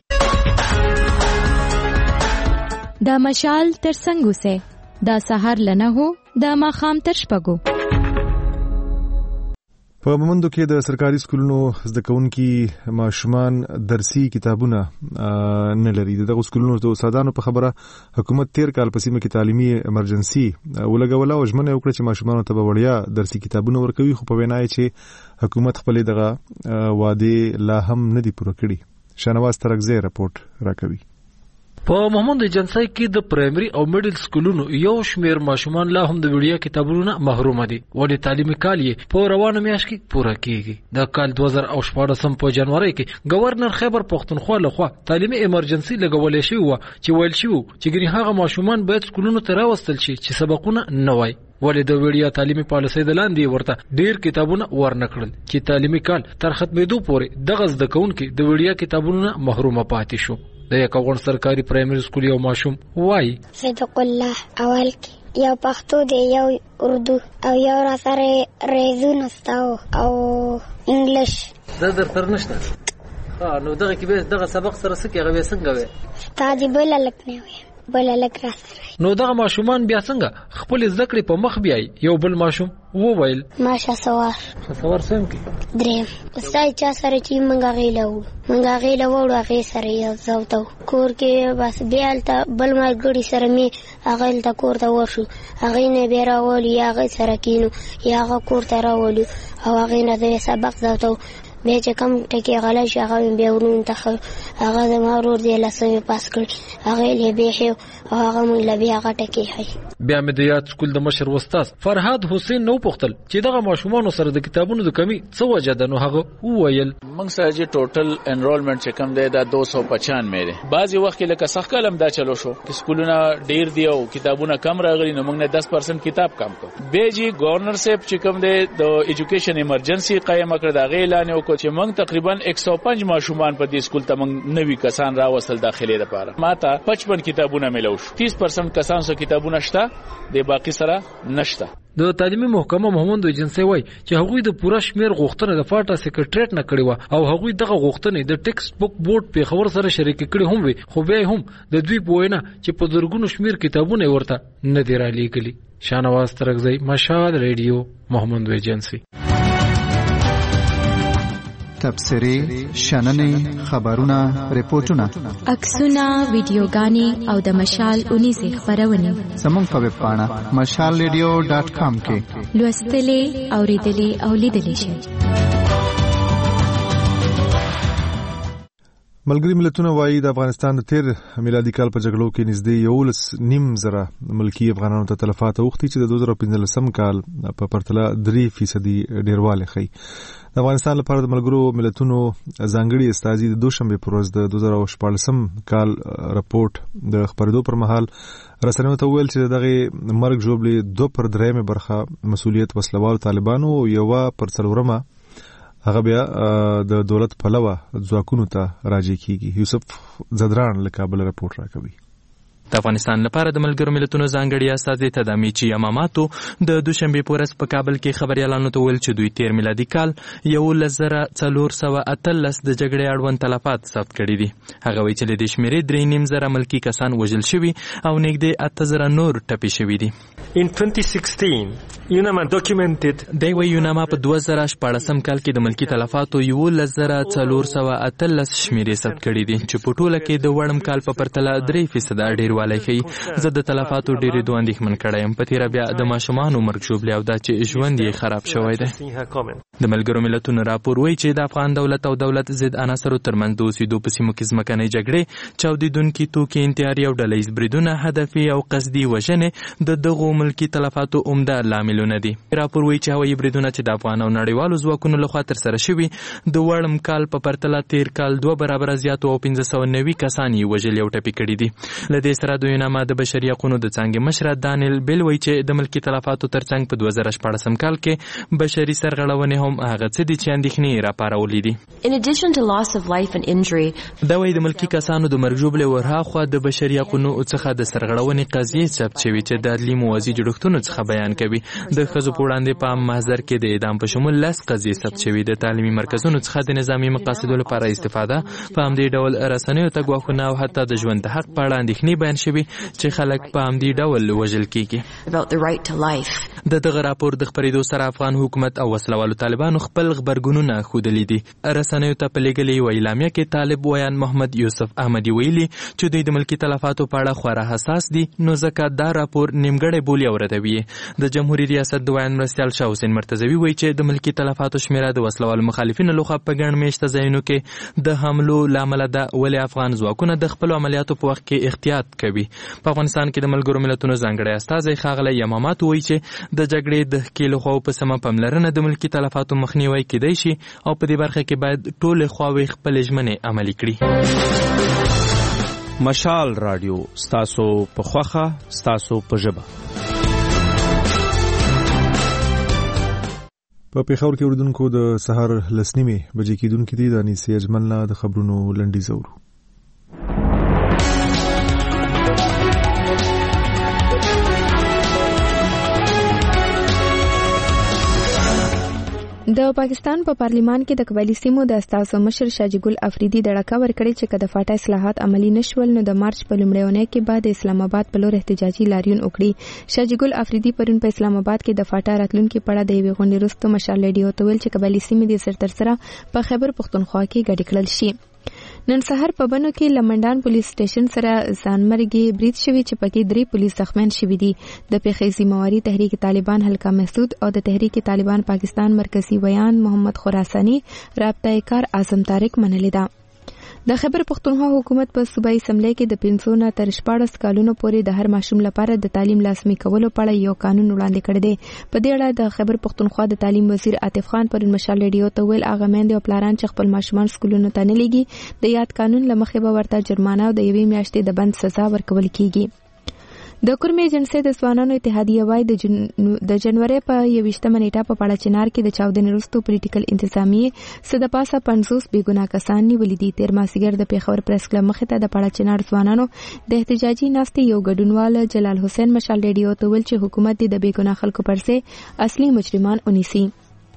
دا مشال تر څنګه سه دا سحر لنه هو دا ماخام تر شپګو. په مومندو کې د سرکاري سکولونو زده کوونکي ماشومان درسي کتابونه نه لري. دغه سکولونو د استادانو په خبره حکومت 13 کال په سیمه کې تعلیمي ایمرجنسي ولګوله او ژمنه وکړه چې ماشومانو ته به وړیا درسي کتابونه ورکوي، خو په وینای چې حکومت خپل دغه وعده لا هم نه دی پوره کړی. شنواز ترکزی رپورت راکوي. په محمود ایجنسی کې د پرایمري او میډل سکولونو یو شمیر ماشومان لا هم د وړیا کتابونو محروم دي ولې تعلیمي کال یې په روانه میاشت کې پوره کیږي. د کال 2014 په جنوري کې گورنر خیبر پختونخوا لخوا تعلیمي ایمرجنسي لګولې شوی و چې ویل شو چې ګری هغه ماشومان باید سکولونو ته راوستل شي چې سبقونه نه وای ولې د وړیا تعلیمي پالیسۍ د لاندې ورته ډیر کتابونه ورنکړل چې تعلیمي کال تر ختمېدو پورې دغه زده کوونکي د وړیا کتابونو محروم پاتې شو. د یکاون سرکاري پرایمري سکول یو ماشوم وای صدق الله اول کې یو پښتو دی یو اردو او یو را سره ریزونه ستاو او انګلیش د درتر نشته. نو دغه کې به دغه سبق سره سکه غوې څنګه وې تاجی بل لکنه وې بل لک را سره. نو دغه ماشومان بیا څنګه خپل زده کړې په مخ بیاي. یو بل ماشوم وویل ماشه سوار سم کې دریم استاد چا سره چې منګه غیله وړو هغه سره یو زوتو کور کې بس بیا الته بل ما ګړي سره می هغه الته کور ته ورشو هغه نه بیره ولي هغه سره کینو یا هغه کور ته راولو او هغه نه د سبق زوتو بیا چې کم ټکی غلا شي هغه بیا ورون ته هغه د مارور دی لاسه پاس کړ هغه له به او هغه مونږ له بیا هغه ټکی هي. بیا مې د یاد سکول د مشر استاد فرهاد حسین نو پختل چې دغه ماشومان سره د کتابونو د کمی څه وجه ده. نو هغه وویل موږ سره چې ټوټل انرولمنت چې کم دی دا 295 دی. بعضی وخت کې لکه سخت کلم دا چلو شو چې سکولونه ډیر دی او کتابونه کم راغلي نو موږ نه 10% کتاب کم کړ. به جی گورنر صاحب چې کم دی د ایجوکیشن ایمرجنسي قائم کړ دا غي اعلان وکړ چې موږ تقریبا 105 ماشومان په دې سکول ته موږ نوي کسان راوستل داخلي لپاره. ماته 55 کتابونه ملو شو. 30% کسان سره کتابونه شته د باقي سره نشته. د تعلیمي محکمه محمود ایجنسی وای چې هغوی د پوره شمیر غوښتنه د فاټا سیکریټریټ نه کړی و او هغوی دغه غوښتنې د ټیکسټ بوک بورډ په خبر سره شریک کړي هم وي خو بیا هم د دوی په وینا چې په درګونو شمیر کتابونه ورته نه دی را لیکلي. شانواز ترغزی مشال ریډیو محمود ایجنسی. تبصرې شننې خبرونه ریپورتونه عکسونه ویډیوګانې او د مشال 19 خبرونه زموږ په ویب پاڼه mashalradio.com کې لوستلې اوریدلې او لیدلې شئ. ملګری ملتونه وایي د افغانستان د تیر میلادي کال په جګړو کې نږدې 1.5 ملکی افغانانو ته تلفات اوختي چې د 2015 کال په پرتله 3% ډیروالی ښیي. د افغانستان لپاره د ملګرو ملتونو ځانګړي استازي د دوشنبه پر ورځ د 2014 کال راپورټ د خبرېدو پر مهال رسنیو ته ویل چې دغه مرګ ژوبلې 2/3 برخه مسؤلیت وسلوال طالبانو او 1/4 هغه بیا د دولت پلوه ځواکونو ته راځي کیږي. یوسف زدران له کابل راپورټ راکوي. د افغانستان لپاره د ملګرو ملتونو ځانګړي استازي تدامیچی یماماتو د دوشنبه په ورځ په کابل کې خبريالانو ته ویل چې دوی تیر میلادي کال 1,418 د جګړې اړوند تلفات ثبت کړي دي. هغه وایي چې د شمیرې 3.5 ملکی کسان وژل شوي او نږدې 8,000 نور ټپي شوي دي. In 2016, UNAMA documented دی وی یوناما په 2014 کال کې د ملکی تلفاتو 1,418 شمیرې ثبت کړي دي چې په ټوله کې د وړم کال په پرتله 3% ډیر والی کوي. زه د تلفاتو ډېرې دوه اندېښمن کړی یم. په تیره بیا د ماشومانو مرګ ژوبلی او دا چې ژوند یې خراب شوی دی. د ملګرو ملتونو راپور وایي چې د افغان دولت او دولت ضد عناصرو ترمنځ د اوسېدو په سیمو کې ځمکنۍ جګړې، چاودېدونکي توکي، انتحاري او ډله ییز بریدونه، هدفي او قصدي وژنې د دغو ملکي تلفاتو عمده لاملونه دي. راپور وایي چې هوایي بریدونه چې د افغان او نړیوالو ځواکونو لخوا ترسره شوي د وړم کال په پرتله تیر کال 2 برابره زیات او 1590 کسان یې وژلي او ټپي کړي دي. له دې سره د یوناما د بشري حقوقو د څانګې مشر دانیل بیل وایي چې د ملکي تلفاتو ترڅنګ په 2014 کال کې بشري سرغړونې هم هغه څه دي چې اندېښنې راپارولې دي. دا وایي د ملکي کسانو د مرګ ژوبلې ورهاخوا د بشري حقوقو څخه د سرغړونې قضیې ثبت شوي چې د عدلي موازي جوړښتونو څخه بیان کوي. د ښځو په وړاندې په عام محضر کې د اعدام په شمول 10 قضیې ثبت شوي. د تعلیمي مرکزونو څخه د نظامي مقاصدو لپاره استفاده، په همدې ډول رسنیو ته ګواښونه او حتی د ژوند د حق په اړه اندېښنې بیانوي بیان شوی چې خلک په همدې ډول وژل کیږي. دغه راپور د خبرېدو سره افغان حکومت او وسلوالو طالبانو خپل خبرګونونه ښودلي دي. رسنیو ته په لېږلې یوه اعلامیه کې طالب ویان محمد یوسف احمدي ویلي چې دوی د ملکي تلفاتو په اړه خورا حساس دي، نو ځکه دا راپور نیمګړی بولي او ردوي. د جمهوریت ریاست د ویان مرستیال شاه حسین مرتضوي وایي چې د ملکي تلفاتو شمیره د وسلوالو مخالفینو لخوا په ګڼ میشته ځایونو کې د حملو له امله ده، ولې افغان ځواکونه د خپلو عملیاتو په وخت کې احتیاط کوي. په افغانستان کې د ملګرو ملتونو ځانګړی استازی ښاغلی یمامات وایي چې د جګړې د ښکېلو خواو په سمه پاملرنه د ملکي تلفاتو مخنیوی کیدای شي او په دې برخه کې باید ټولې خواوې خپلې ژمنې عملي کړي. مشال رادیو ستاسو په خوخه ستاسو په ژبه. په پیښور کې اوریدونکو د سهار لسنیمه بجې کېدونکې دي د انیسې اجملنا د خبرونو لنډیز اورو. د پاکستان په پارلیمان کې د قبایلی سیمو د استازو مشر شاجي ګل افریدي د ډاکا ورکړی چې کله فاټا اصلاحات عملی نشول نو د مارچ په لومړیونه کې بعد اسلام آباد په لور احتجاجي لاریون وکړي. شاجي ګل افریدي پرون په اسلام آباد کې د فاټا راتلونکو پړه د یوې غونډې وروسته مشال ریډیو ته ویل چې قبایلی سیمې د سرترسره په خیبر پختونخوا کې ګډې کړل شي. نن سحر په بنو کې لمنډان پولیس سټیشن سره ځانمرګي برید شوی چې پکې 3 پولیس زخمیان شوي دي. د پیښې ذمہواری تحریک طالبان حلقہ محسود او د تحریک طالبان پاکستان مرکزی ویان محمد خراسانی رابطه کار اعظم طارق منلې ده. د خیبر پختونخوا حکومت په صوبایي اسمبلی کې د 500 نه تر 14 کالونو پورې د هر ماشوم لپاره د تعلیم لازمي کولو په اړه یو قانون وړاندې کړی دی. په دې اړه د خیبر پختونخوا د تعلیم وزیر عاطف خان پر مشال ریډیو ته ویل هغه میندې او پلاران چې خپل ماشومان سکولونو ته نه لیږي د یاد قانون له مخې به ورته جرمانه او د یوې میاشتې د بند سزا ورکول کیږي. د کورمې جنسي د ځوانانو اتحادیه وايي د جنوري په 21مه نیټه په پاړه چنار کې د چاودنې وروسته پولیټیکل انتظامیه سده پاسه 50 بیګناه کسان نیولې دي. تیر مازیګر د پیښور پریس کلب مخې ته د پاړه چنار ځوانانو د احتجاجي ناستې یو ګډونوال جلال حسین مشال ریډیو ته ویل چې حکومت د بیګناه خلکو پر ځای اصلي مجرمان ونیسي.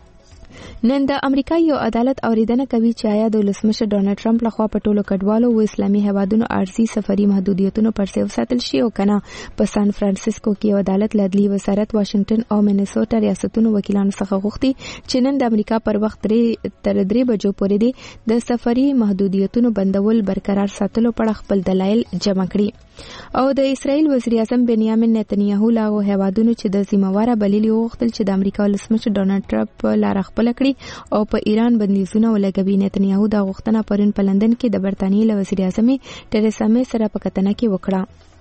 نن د امریکا یو عدالت اوریدنه کوي چې آیا د ولسمشر ډونالد ټرمپ لخوا په ټولو کډوالو او اسلامي هیوادونو ارزي سفري محدودیتونو پر ځای وساتل شي او کنه. په سان فرانسیسکو کې یو عدالت له عدلي وزارت واشنگټن او مینیسوټا ریاستونو وکیلانو څخه غوښتي چې نن د امریکا پر وخت تر 3 بجو پورې دي د سفري محدودیتونو بندول برقرار ساتلو په خپل دلایل جمع کړي. او د اسرائیل وزیر اعظم بنیامین نتنیاهو لاغو هیوادونو چې د ذمہواره بللی وغوښتل چې د امریکا ولسمشر ډونالد ټرمپ لار خپل کړي او په ایران بندیزونه ولګوي. نتنیاهو دا غوښتنه پرون په لندن کې د برتانیې له وزیر اعظم ټریسا مې سره په کتنه کې وکړه.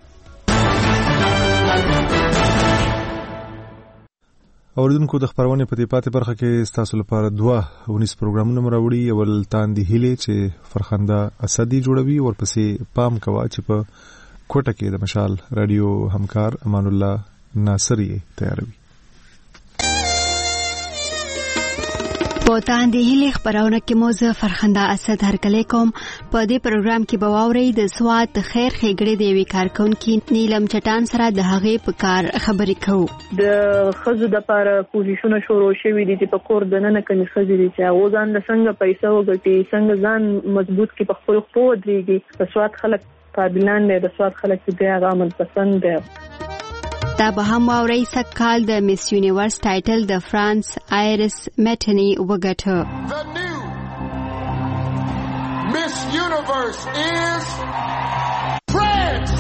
اوریدونکو د خبرونه په دې پاتې برخه کې تاسو لپاره 2 پروګرامونه مراوړي. اول تاندې هیله چې فرخنده اسدي جوړوي ورپسې پام کوا چې په کوټه کې د مشال رادیو همکار امان الله ناصری تیاروي. پوتان د هیله خبرونه کې موزه فرخنده اسد هرکلی کوم. په دې پروګرام کې بواوري د سواد خیر خېګړې د وی کارکونکو نیلم چټان سره د هغې په کار خبرې کوو. د خزو د لپاره پوزیشن شروع شوی دي چې په کور د نن کني خزې دي چې هغه ځان د څنګه پیسې وګټي څنګه ځان مضبوط کی په خپل خو درېږي. د سواد خلک قابلان دي، د سواد خلک چې هغه عمل پسند دي. دا به هم واورئ سکال د میس یونیورس ټایټل د فرانس آیرس میټنی وګټه. The new Miss Universe is France.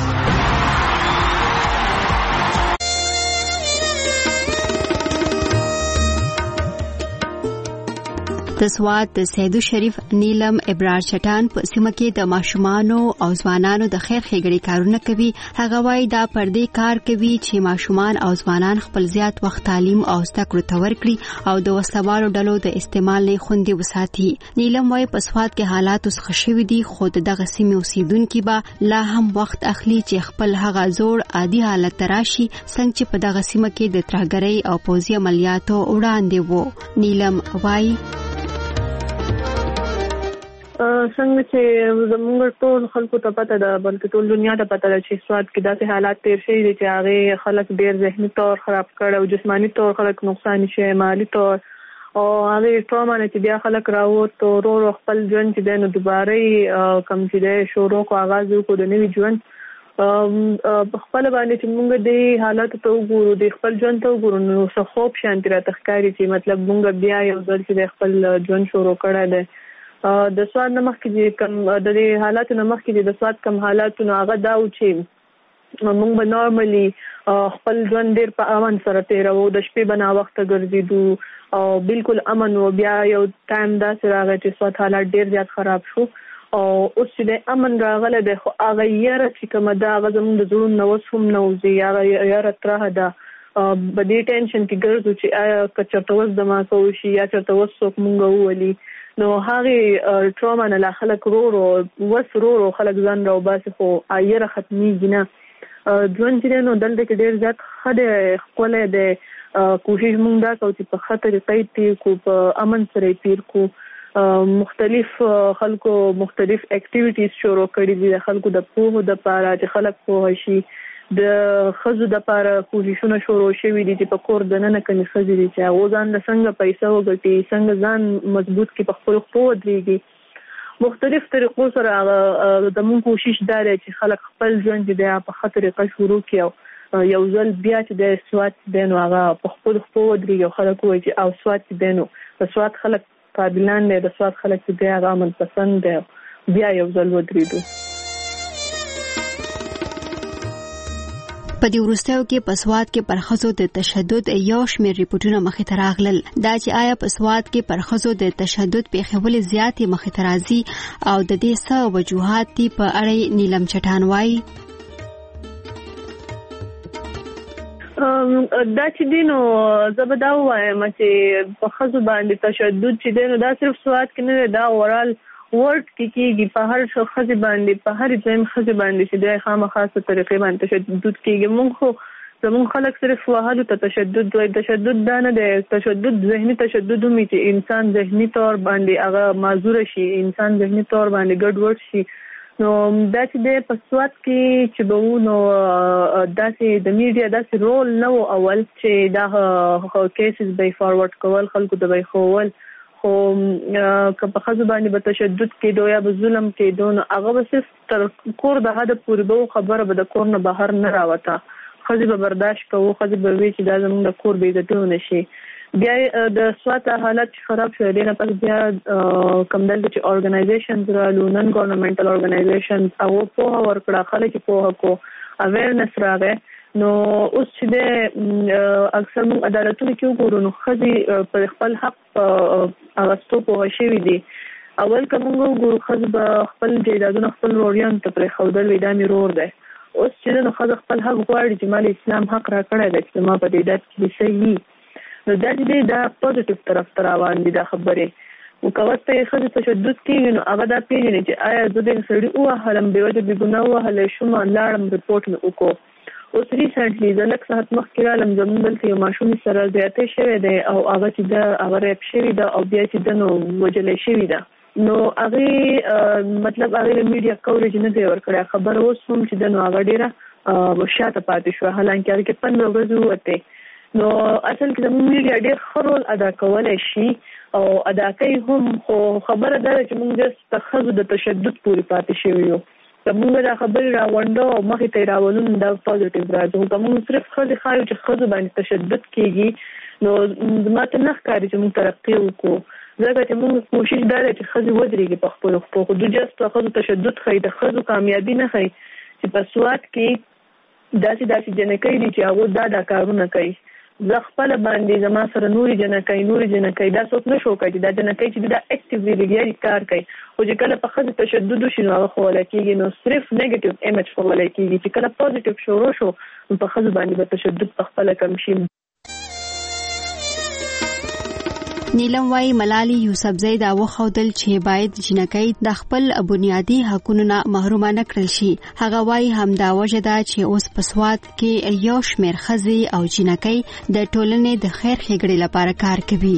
د سواد د سیدو شریف نیلم ابرار چټان په سیمه کې د ماشومانو او ځوانانو د خیر ښېګړې کارونه کوي. هغه وايي دا پر دې کار کوي چې ماشومان او ځوانان خپل زیات وخت تعلیم او زده کړو ته ورکړي او د وسلوالو ډلو د استعمال نه خوندي وساتي. نیلم وايي په سواد کې حالات اوس ښه شوي دي خو دغه سیمې اوسیدونکي به لا هم وخت اخلي چې خپل هغه زوړ عادي حالت ته راشي څنګه چې په دغه سیمه کې د ترهګرۍ او پوځي عملیاتو وړاندې وو. نیلم وايي څنګه چې زموږ ټول خلکو ته پته ده بلکې ټول دنیا ته پته ده چې سواد کې داسې حالات تیر شوي دي چې هغه خلک ډیر ذهني طور خراب کړي او جسماني طور خلک نقصان شي، مالی طور او هغه ټراما نه چې بیا خلک راووت ورو خپل ژوند چې د دوباره کم چې د شروع کو آغاز وکړو د نوي ژوند په خپل باندې چې موږ د حالات ته وګورو د خپل ژوند ته وګورو نو څه خوب شانتي را تخکاری چې مطلب موږ بیا یو ځل چې خپل ژوند شروع کړی دی د سواد نمخ کې کم د دې حالات نمخ کې د سواد کم حالاتونو هغه دا و چې موږ به نورمالي خپل ژوند ډیر په امن سره تیرو د شپې بنا وخت ګرځېدو او بالکل امن و بیا یو ټایم دا سره راغی چې سواد حالات ډیر زیات خراب شو او اوس چې د امن راغله د هغه یاره چې کومه دا هغه زموږ د زړونو نه اوس هم نه وځي هغه یاره ترهه ده په دې ټینشن کې ګرځو چې آیا که چېرته اوس دما کوو شي یا چېرته اوس څوک مونږ وولي نو هغې ټراما نه لا خلک ورو خلک ځان راوباسي خو یاره ختمیږي نه ژوند چې دی نو دلته کې ډېر زیات ښه دی ښکلی دی کوشش مونږ دا کوو چې په ښه طریقه تیر کړو په امن سره یې تیر کړو مختلف خلکو مختلف اکټیویټیز شروع کړي دي د خلکو د پوهو دپاره چې خلک پوه شي د ښځو دپاره کوششونه شروع شوي دي چې په کور دننه کومې ښځې دي چې هغو ځان له څنګه پیسه وګټي څنګه ځان مضبوط کړي په خپلو پښو ودرېږي مختلف طریقو سره زموږ کوشش دا دی چې خلک خپل ژوند چې دی په ښه طریقه شروع کړي او یو ځل بیا چې د سواد چې دی نو هغه په خپلو پښو ودرېږي او خلک ووایي چې او سواد چې دی نو د سواد خلک قابلان دی د سواد خلک چې دی هغه امن پسند دی بیا یو ځل ودرېدو په دې وروستیو کې په سواد کې پر ښځو د تشدد یو شمېر ریپورټونه مخې ته راغلل دا چې آیا په سواد کې پر ښځو د تشدد پیښول زیاتې مخې ته راځي او د دې څه وجوهات دي په اړه نیلم چټان وایي دا چې دی نو زه به دا ووایم چې په ښځو باندې تشدد چې دی نو دا صرف سواد کې نه دی دا اورال ورډ کې کېږي په هر ښځې باندې په هر دویم ښځې باندې چې دی خامخا څه طریقې باندې تشدد کېږي موږ خو زموږ خلک صرف وهلو ته تشدد وایي تشدد دا نه دی تشدد ذهني تشدد هم چې انسان ذهني طور باندې هغه معذوره شي انسان ذهني طور باندې ګډوډ شي نو دا چې دی په سواد کې چې به وو نو داسې د میډیا داسې رول نه و اول چې دا کیسز به یې فارورډ کول خلکو ته به یې ښوول خو که په ښځو باندې به تشدد کېدو یا به ظلم کېدو نو هغه به صرف تر کور د حده پورې به خبره به د کور نه بهر نه راوته ښځې به برداشت کوو ښځې به وي چې دا زموږ د کور بې عزتي ونه شي بیا د سواد حالت خراب شو دی نه پس بیا کوم دلته چې ارګنایزیشنز رالو نن ګورنمنټل ارګنایزیشنز هغو پوهه ورکړه خلک یې پوهه کړو اویرنس راغی نو اوس چې دی اکثر موږ عدالتونو کې وګورو نو ښځې پر خپل حق اغوستو پوهه شوي دي اول که موږ وګورو ښځې به خپل جایدادونه خپل وروریانو ته پرېښودل وي دا مې رور دی اوس چې دی نو ښځه خپل حق غواړي چې ما له اسلام حق راکړی دی چې ما په دې داد کې صحیح نو دا چې دی دا پوزیټیو طرف ته روان دي دا خبرې که ورته یې ښځې تشدد کېږي نو هغه دا پېژني چې آیا زه د سړي ووهلم بې وجه بې ګناه ووهلی شوم لاړم رپورټ مې وکړو اوس ریسنټلی زه لږ ساعت مخکې رالم زموږ دلته یو ماشوم سره زیاتی شوی دی او هغه چې ده هغه ریپ شوي ده او بیا چې ده نو وژلی شوي ده نو هغې مطلب هغې د میډیا کوریج نه دی ورکړی خبره اوس هم چې ده نو هغه ډېره شاته پاتې شوه حالانکې هغې کې 15 ورځې ووتې نو اصل کې زموږ میډیا ډېر ښه رول ادا کولی شي او ادا کوي هم خو خبره دا ده چې موږ جست د ښځو د تشدد پورې پاتې شوي یو که موږ دا خبرې راغونډو او مخې ته یې راولو نو دا پازیټیو راځي خو که موږ صرف ښځې ښایو چې ښځو باندې تشدد کېږي نو زما ته نه ښکاري چې موږ ترقي وکړو ځکه چې موږ کوشش دا دی چې ښځې ودرېږي په خپلو پښو خو دوی جست په ښځو تشدد ښایي د ښځو کامیابي نه ښایي چې په سواد کې داسې جنکۍ دي چې هغو دا کارونه کوي زه خپله باندې زما سره نورې جنکۍ دا څوک نه شو کوي دا جنکۍ چې دا اکټیولی لګیا دي کار کوي خو چې کله په ښځې تشدد وشي نو هغه ښوولی کېږي نو صرف نیګیټیو ایمیج ښوولی کېږي چې کله پوزیټیو شروع شو نو په ښځو باندې به تشدد په خپله کم شي نیلم وايي ملالۍ یوسفزۍ دا وښودل چې باید جنکۍ د خپل بنیادي حقونو نه محرومه نه کړل شي هغه وايي همدا وجه ده چې اوس په سواد کې یو شمېر ښځې او جنکۍ د ټولنې د خیر ښېګړې لپاره کار کوي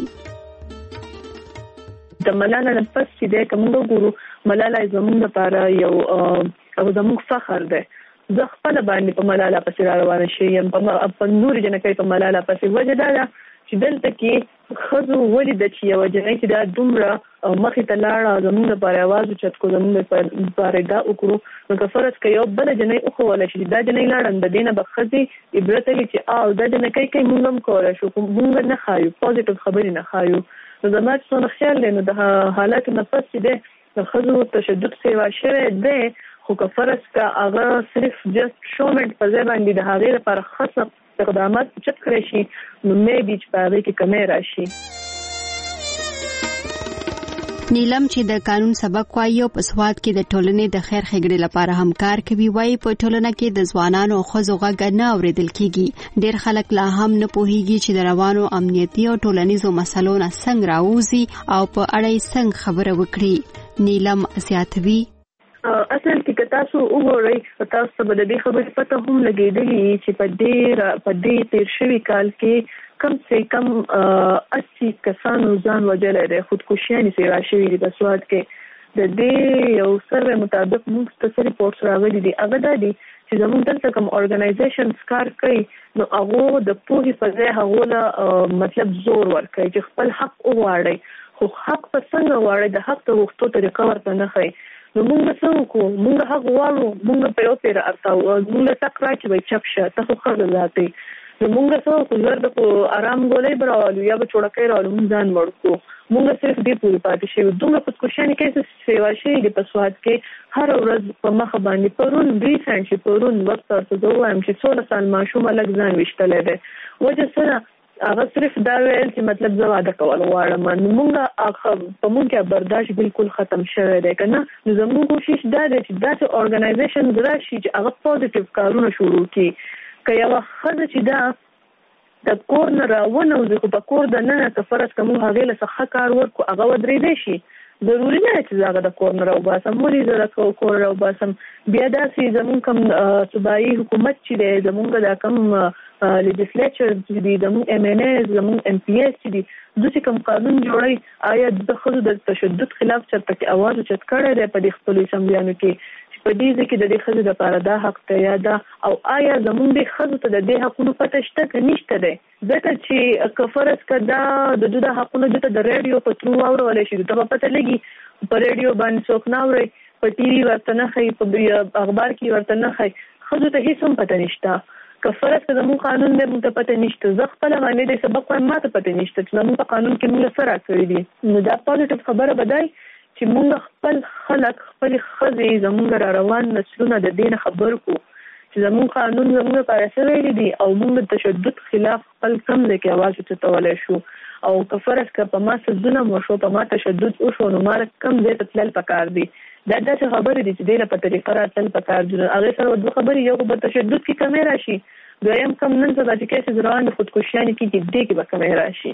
د ملاله نه پس چې دی که موږ وګورو ملاله زموږ لپاره یو زموږ فخر دی زه خپله باندې په ملاله پسې را روانه شوې یم په نورې جنکۍ په ملاله پسې وجه دا ده چې دلته کې خزو ولې د چې یو جنۍ چې دا دومره مخې ته لاړه زموږ لپاره आवाज اوچت کو زموږ لپاره دا وکړو نو که فرض کې یو بل جنۍ وخوله چې دا جنۍ لاړه د دینه بخزي عبرت لري چې دا جنۍ کوي موږ هم کولای شو موږ نه خایو پوزټیو خبرې نه خایو نو زما څونه خیال دی نو د حالات نه پس چې د خزو تشدد سیوا شوه دی خو که فرض کا هغه صرف جست شومنت په ځای باندې د هغې لپاره خاصه اقدامات چت کړی شي نو مې بي چې په هغې کې کمی راشي. نیلم چې د قانون سبق وایي او په سواد کې د ټولنې د خیر ښېګړې لپاره همکار کوي وایي په ټولنه کې د ځوانانو او ښځو غږ نه اورېدل کېږي. ډېر خلک لا هم نه پوهېږي چې د روانو امنیتي او ټولنیزو مسلو نه څنګه راوځي او په اړه یې څنګه خبره وکړي. نیلم زیاتوي اصل کې تاسو وګورئ تاسو به د دې خبرې پته هم لګېدلې چې په دې تیر شوي کال کې کم سے کم 80 کسانو ځان وجلی دی خودکشیانې سیوا شوي دي په سواد کې. د دې یو سروې مطابق موږ ته څه ریپورټس راغلي دي هغه دا دي چې زموږ دلته کوم ارګنایزیشنز کار کوي نو هغه د پوهې په ځای هغه له مطلب زور ورکوي چې خپل حق وغواړي خو حق په څنګه غواړي د حق ته غوښتو طریقه ورته نه ښایي. نو موږ څه وکړو موږ حق غواړو موږ په یو پیره ارتاو موږ ټک راچې وای چپ شه ته خو ښځه ذاتې نو موږ څه وکړو زر د آرام ګولۍ به راولو یا به چوړکۍ راولو موږ ځان مړ کړو موږ صرف دې پورې پاتې شوي دومره خودکشیانې کیسې سیوا شوي دي په سواد کې هره ورځ په مخه باندې پرون ریسنټ چې پرون وخت تاسو زه وایم چې 16 سال ماشوم لږ ځان ویشتلی دی وجه څه هغه صرف دا ویل چې مطلب زه واده کول غواړم نو موږ په موږ کې برداشت بالکل ختم شوی دی که نه نو زموږ کوشش دا دی چې داسې ارګنایزیشنز راشي چې هغه پوزیټیو کارونه شروع کړي که یوه ښځه چې دا د کور نه راونوځي خو په کور دننه که فرض که موږ هغې له څه ښه کار ورکړو هغه ودرېدی شي ضروري نه چې زه هغه د کور نه راوباسم ولې زه د کور راوباسم بیا داسې زموږ کوم صوبایي حکومت چې دی زموږ دا کوم لیجسلیچر چې دي زموږ ایم ان ایز زموږ ام پی ایس چې دي دوی چې کوم قانون جوړوي آیا د ښځو د تشدد خلاف چېرته کې اواز اوچت کړی دی په دې خپلو اسمبلیانو کې چې په دې ځای کې د دې ښځې دپاره دا حق دی یا دا او آیا زموږ دې ښځو ته د دې حقونو پته شته که نشته دی ځکه چې که فرض که دا د دوی د حقونو دوی ته د ریډیو په ترو واورولی شي دوی ته به پته لګي په ریډیو باندې څوک نه اورئ په ټي وي ورته نه ښایي په اخبار کې ورته نه ښایي ښځو ته هېڅ هم پته نشته که فرض که زموږ قانون دی موږ ته پته نشته زه خپله باندې دی سبق وایم ما ته پته نشته چې زموږ په قانون کې موږ څه راکړي دي نو دا پوزیټیو خبره به دی چې موږ خپل خلک خپلې ښځې زموږ را روان نسلونه د دې نه خبر کړو چې زموږ قانون زموږ لپاره څه ویلي دي او موږ د تشدد خلاف خپل کم ځای کې اواز اوچتولی شو او که فرض که په ما څه ظلم وشو په ما تشدد وشو نو ما کم ځای ته تلل پکار دي دا داسې خبرې دي چې دې نه په طریقه راتلل پکار دي هغې سره دوه خبرې یو به تشدد کې کمی راشي دویم کم نن سبا چې کیسې روان د خودکشیانې کېږي دې کې به کمی راشي.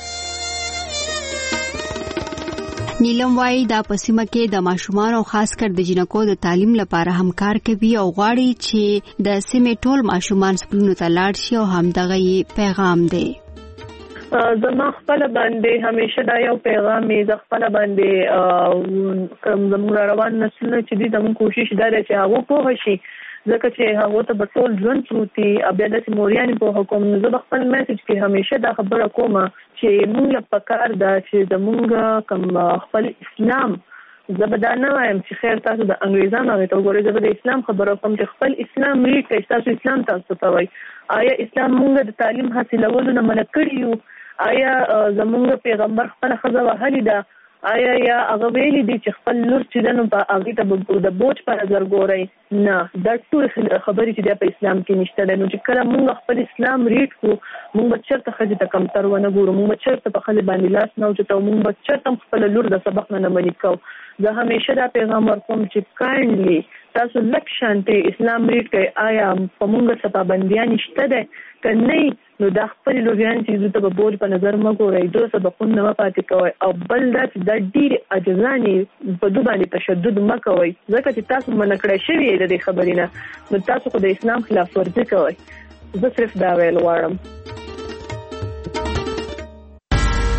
نیلم وایي دا په سیمه کې د ماشومانو خاص کر د جنکو د تعلیم لپاره همکار کوي او غواړي چې د سیمې ټول ماشومان سکولونو ته لاړ شي او همدغه یې پیغام دی. زما خپل باندې همیشه دا یو پیغام یې زه خپل باندې کوم زموږ روان نسلونه چې دي زموږ کوشش دا دی چې هغه پوه شي ځکه چې هغه ته به ټول ژوند پروت وي او بیا داسې موریانې پوهه کوم نو زه به خپل میسج کې همیشه دا خبره کوم چې موږ له پکار ده چې زموږ کوم خپل اسلام زه به دا نه وایم چې خیر تاسو د انګریزانو هغې ته وګورئ زه به د اسلام خبره کوم چې خپل اسلام ریډ کړئ تاسو اسلام تاسو ته وایي آیا اسلام موږ د تعلیم حاصلولو نه منع کړي یو آیا زموږ پیغمبر خپله ښځه وهلې ده آیا یا هغه ویلي دي چې خپل لور چې ده نو په هغې ته د بوج په نظر ګورئ نه دا ټول خبرې چې دی په اسلام کې نشته دی نو چې کله موږ خپل اسلام ریډ کړو موږ به چېرته ښځې ته کمتر ونه ګورو موږ به چېرته په ښځې باندې لاس نه اوچتو موږ به چېرته هم خپله لور د سبق نه منع کوو زه همیشه دا پیغام ورکوم چې کاینډلی تاسو لږ شانتې اسلام ریډ کړئ آیا په موږ څه پابندیانې شته دی که نه نو دا خپلې لوریانې چې دوی ته به بوج په نظر مه ګورئ دوی سبقونه نه مه پاتې کوئ او بل دا چې دا ډېرې عاجزانې په دوی باندې تشدد مه کوئ ځکه چې تاسو منع کړی شوي یې د دې خبرې نه نو تاسو خو د اسلام خلاف ورزي کوئ زه صرف دا ویل غواړم.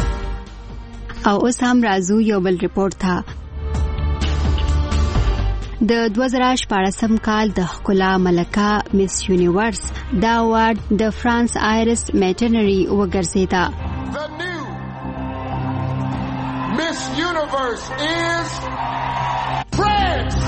او اوس هم راځو یو بل ریپورت ته. د 2014 کال د ښکلا ملکه میس یونیورس دا وارد د فرانس آیرس میټنری وګرځیدا. Miss Universe is France.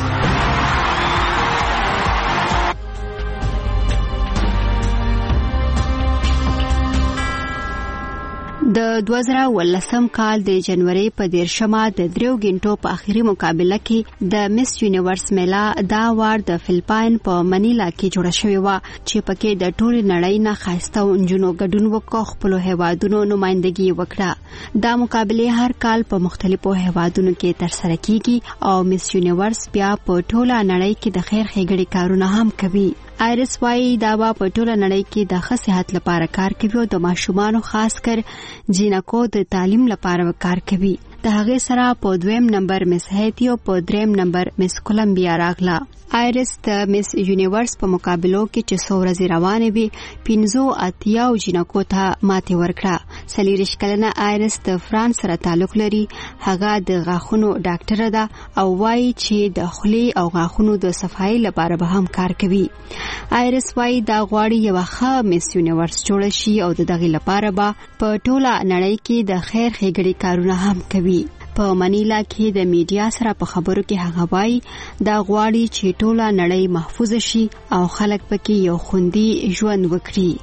د 2018 کال د جنوري په 13 د 3 غنټو په اخیری مقابله کې د میس یونیورس میلا دا وار د فلپاین په منیلا کې جوړه شوې و چې پکې د ټولې نړۍ نه ښایسته نجونو ګډون وکړ خپل هیوادونو نمائندګي وکړه. دا مقابله هر کال په مختلفو هیوادونو کې ترسره کیږي او میس یونیورس بیا په ټوله نړۍ کې د خیر ښېګڼې کارونه هم کوي. آیرس وايي دا په ټوله نړۍ کې د ښه صحت لپاره کار کوي او د ماشومانو خاص کر جینکو د تعلیم لپاره کار کوي. د هغې سره په 2م نمبر مس هایتی او په 3م نمبر مس کولمبیا راغله. آیرس د مس یونیورس په مقابلو کې چې څو ورځې روانې وي 15 جینکو ته ماتې ورکړه. 40 کلنه آیرس د فرانس سره تعلق لري. هغه د غاښونو ډاکټره ده او وايي چې د خولې او غاښونو د صفایي لپاره به هم کار کوي. آیرس وايي دا غواړي یو ښه میس یونیورس جوړ شي او د دغه لپاره به په ټوله نړۍ کې د خیر ښېګڼې کارونه هم کوي. په منیلا کې د میډیا سره په خبرو کې هغه وايي دا غواړي چې ټوله نړۍ محفوظ شي او خلک پکې یو خوندي ژوند وکړي.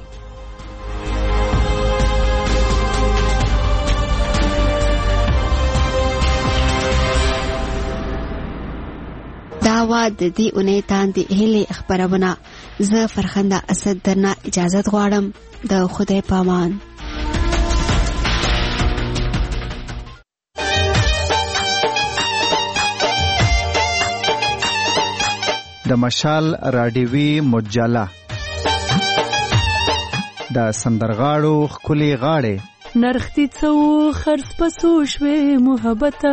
دا وا د دې اونۍ تاندې هلي خبرونه. زه فرخنده اسد درنه اجازه غواړم. د خدای پامان. د مشال رادیوي مجله د سندرغاړو خولي غاړې نرختی څو خرڅ پسو شوي محبته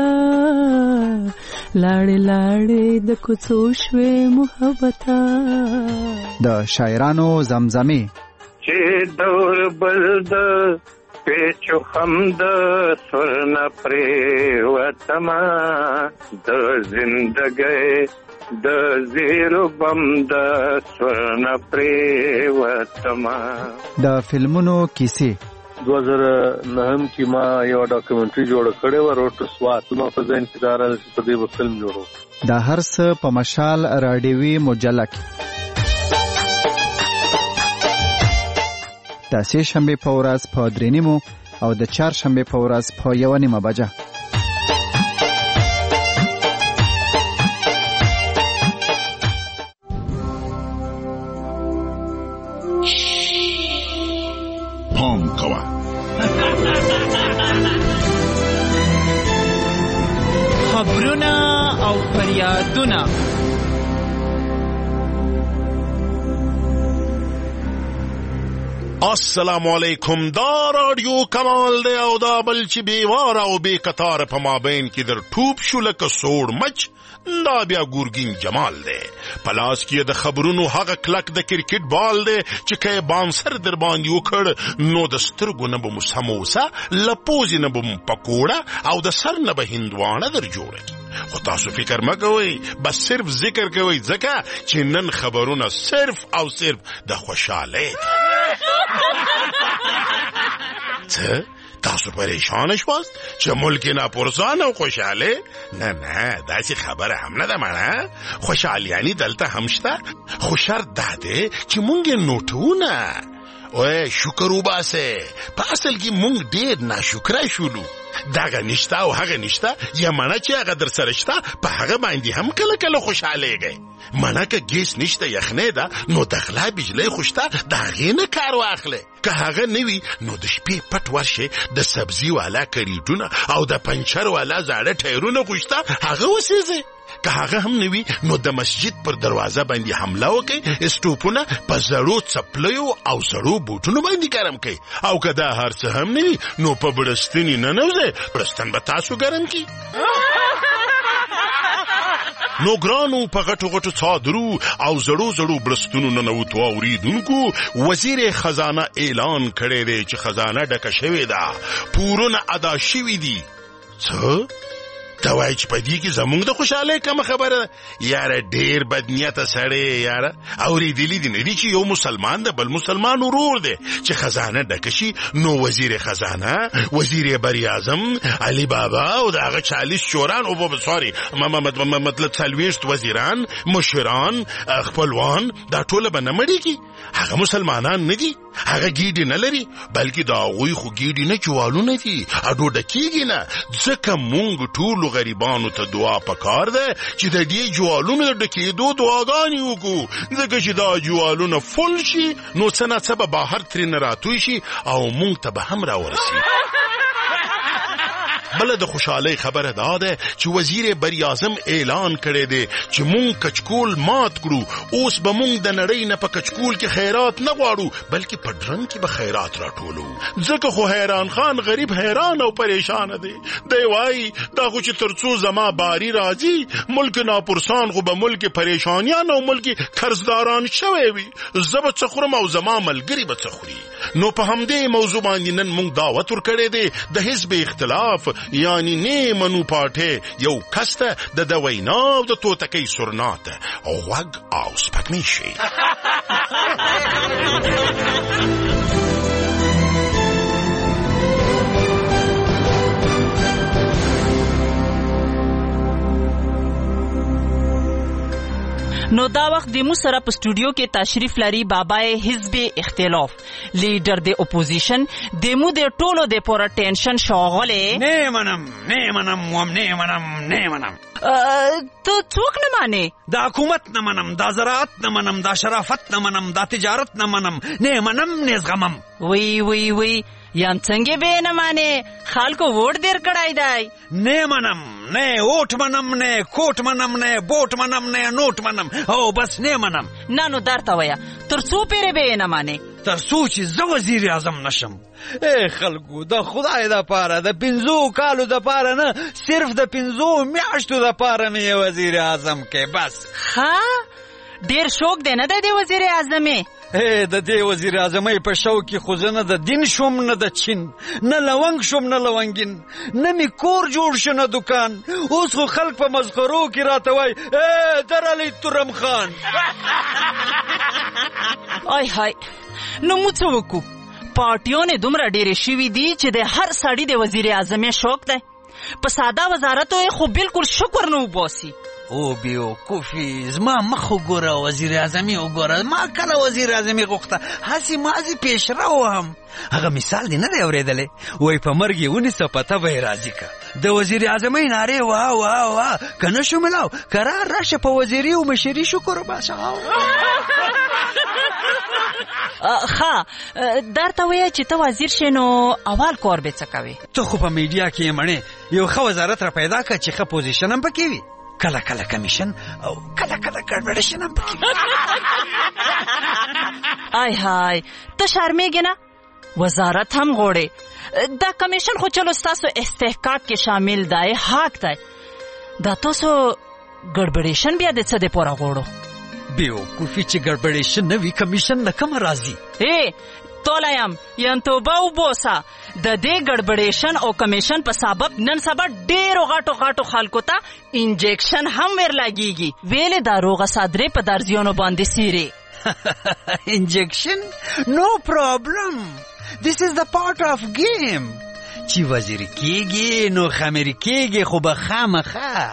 لاړې لاړې د کوڅو شوي محبته د شاعرانو زمزمه چې دور بل د پیچو خمد سرنا پرې وتما د زندګۍ د زیرو بم د سرنا پرې وتما. د فلمونو کیسې 2009 کې ما یو ډاکومنټري جوړ کړی و روټ سوات نو په ځین کې دار په دې فلم جوړو. د هر څه په مشال رادیوي مجله کې د سه شنبه په ورځ په 3:30 او د چهارشنبه په ورځ په 1:30 بجه. پام کوا خبرونه او فریادونه السلام علیکم. دا رادیو کمال دی او دا بل چې بیواره او بی قطار په مابین کې در ټوب شو لکه سوړ مچ دا بیا ګورګین جمال دی. پلاس کې د خبرونو هغه کلک د کرکټ بال دی چې کې بانسر در باندې وکړ نو د سترګو نه به سموسه لپوزي نه به پکوړه او د سر نه به هندوانه در جوړه. خو تاسو فکر مکوئ بس صرف ذکر کوئ ځکه چې نن خبرونه صرف او صرف د خوشحاله څه تاسو پریشان شواست چې ملک ناپرسان او خوشحاله؟ نه داسې خبره هم نه ده مړه. خوشحالیانی دلته هم شته خو شرط دا دی چې مونږ نوټونه اوه شکر وباسه. په اصل کې مونږ ډېر ناشکره شولو. داغه نشته او هغه نشته یا منه چې هغه در سره شته په هغه باندې هم کله کله خوشحالېږي. منه که ګیس نشته یخنې ده نو د غلا بجلی خوشته د هغې نه کار واخلې. که هغه نه وي نو د شپې پټ ورشي د سبزي والا کریټونه او د پنچر والا زاړه ټایرونه خوشته هغه وسېځي. که هغه هم نه وي نو د مسجد پر دروازه باندې حمله وکړي اسټوپونه په زړو څپلیو او زړو بوټونو باندې ګرم کړي. او که دا هر څه هم نه وي نو په بړستنې ننوځئ بړستن به تاسو ګرم کړي. نو ګرانو په غټو غټو څادرو او زړو زړو بړستنو ننوتو اوریدونکو وزیر خزانه اعلان کړی دی چې خزانه ډکه شوې ده پورونه ادا شوي دي. څه ته وایي چې په دې کې زمونږ د خوشحالۍ کومه خبره ده؟ یاره ډېر بدنیته سړی یاره. اورېدلي دي نه دي چې یو مسلمان د بل مسلمان ورور دی، چې خزانه ډکه شي نو وزیر خزانه، وزیر براعظم، علي بابا او د هغه 40 شوران او سوري مطلب 40 وزیران، مشران، خپلوان، دا ټوله به نه مړېږي. هغه مسلمانان نه دي، هغه ګیډې نه لري، بلکې د هغوی خو ګیډې نه جوالونه دي، ډوډه کېږي نه. ځکه مونږ ټولو غریبانو ته دعا پکار ده چې د دې جوالونو د ډکېدو دعاګانې وکړو، ځکه چې دا جوالونه فل شي نو څه نه څه به بهر ترېنه راتوی شي او مونږ ته به هم راورسي. بله د خوشحالۍ خبره دا ده چې وزیر براعظم اعلان کړی دی چې مونږ کچکول مات کړو. اوس به مونږ د نړۍ نه په کچکول کې خیرات نه غواړو، بلکې په ډرم کې به خیرات راټولو. ځکه خو حیران خان غریب حیران او پریشان دی. دی وایي دا خو چې تر څو زما باری راځي ملک ناپرسان خو به ملک پریشانیان او ملک قرضداران شوی وي. زه به څه خورم او زما ملګري به څه خوري. نو په همدې موضوع باندې نن مونږ دعوت ورکړی دی د حزب اختلاف یعنی نه منو پارټي یو کسته د وینا او د توتکۍ سرنات او غوږ او سپکمې شي. نو دا وخت د مو سره په سټوډیو کې تشریف لري بابای حزب اختلاف لیډر د اپوزیشن د مو د ټولو د پوره ټینشن شاغله نه منم ته څوک نه مانی؟ دا حکومت نه منم، دا زراعت نه منم، دا شرافت نه منم، دا تجارت نه منم، نه منم نه زغمم. وی یم څنګه به نه مانی؟ خلکو ووټ دیر کړای دی. نه منم، نه ووټ منم، نه کوټ منم، نه بوټ منم، نه نوټ منم، او بس نه منم. نه نو درته ویا تر څو پیره به نه مانی؟ تر څو چې زه وزیر اعظم نشم. ای خلکو د خدای د پاره د 5 کالو د پاره نه، صرف د 5 میاشتو د پاره مې وزیر اعظم کې بس. ها ډیر شوق دی نه د وزیر اعظمې؟ د دې وزیر اعظمۍ په شوق کې خو زه نه د دین شوم، نه د چین، نه لونګ شوم، نه لونګین، نه می کور جوړ شو، نه دکان. اوس خو خلک په مزخرو کې راته وای در علی تورم خان. آی های نو مو څه وکړو؟ پارټیونه دومره ډېرې شوي دي چې د هر سړي د وزیر اعظمۍ شوق دی. په ساده وزارتو یې خو بالکل شکر نه وباسي. او بیو کوفی زما مخ وګوره، وزیر اعظمي وګوره. ما کله وزیر اعظمي غوښته هسې مازې پیشرو هم. هغه مثال دی نه دی اورېدلی؟ وایي په مرګ یې ونیسه پته به یې راضي که. د وزیر اعظمۍ نارې واه که نه شو ملاو قرار راشه په وزیري او مشري شکر وباسه. ښه درته وایه چې ته وزیر شې نو اول کار به څه کوې؟ ته خو په میډیا کې یې مڼې یو ښه وزارت را پیدا که چې ښه پوزیشن هم پکې وي، کله کمیشن او کله ګډوډیشن هم پکې. آی های ته شرمېږې نه؟ وزارت هم غواړې؟ دا کمیشن خو چلو ستاسو استحقاق کې شامل دی، حق دی. دا تاسو ګډوډیشن بیا د څه دپاره غواړو؟ بیوقوفي چې ګډوډیشن نه وي کمیشن نه کومه راځي؟ تولایم یم توبه وباسه. د دې ګډوډیشن او کمیشن په سبب نن سبا ډېرو غټو خلکو ته انجیکشن هم ورلګېږي. ویلې دا روغه صدرې په درزیانو باندې سیرې. انجیکشن نو پرابلم، this is the part of game. چې وزیر کېږي نو خمیر کېږي، خو به خامخا.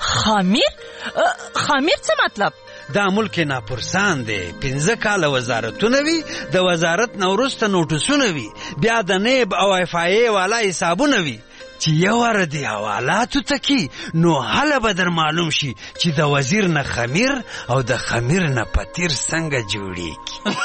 خمیر څه مطلب؟ دا ملک ناپرسان دی. 15 کاله وزارتونه وي، د وزارت نه وروسته نوټسونه وي، بیا د نیب او اف آی والا حسابونه وي. چې یو واره د حوالاتو ته کې نو هله به در معلوم شي چې د وزیر نه خمیر او د خمیر نه پتیر څنګه جوړیږي.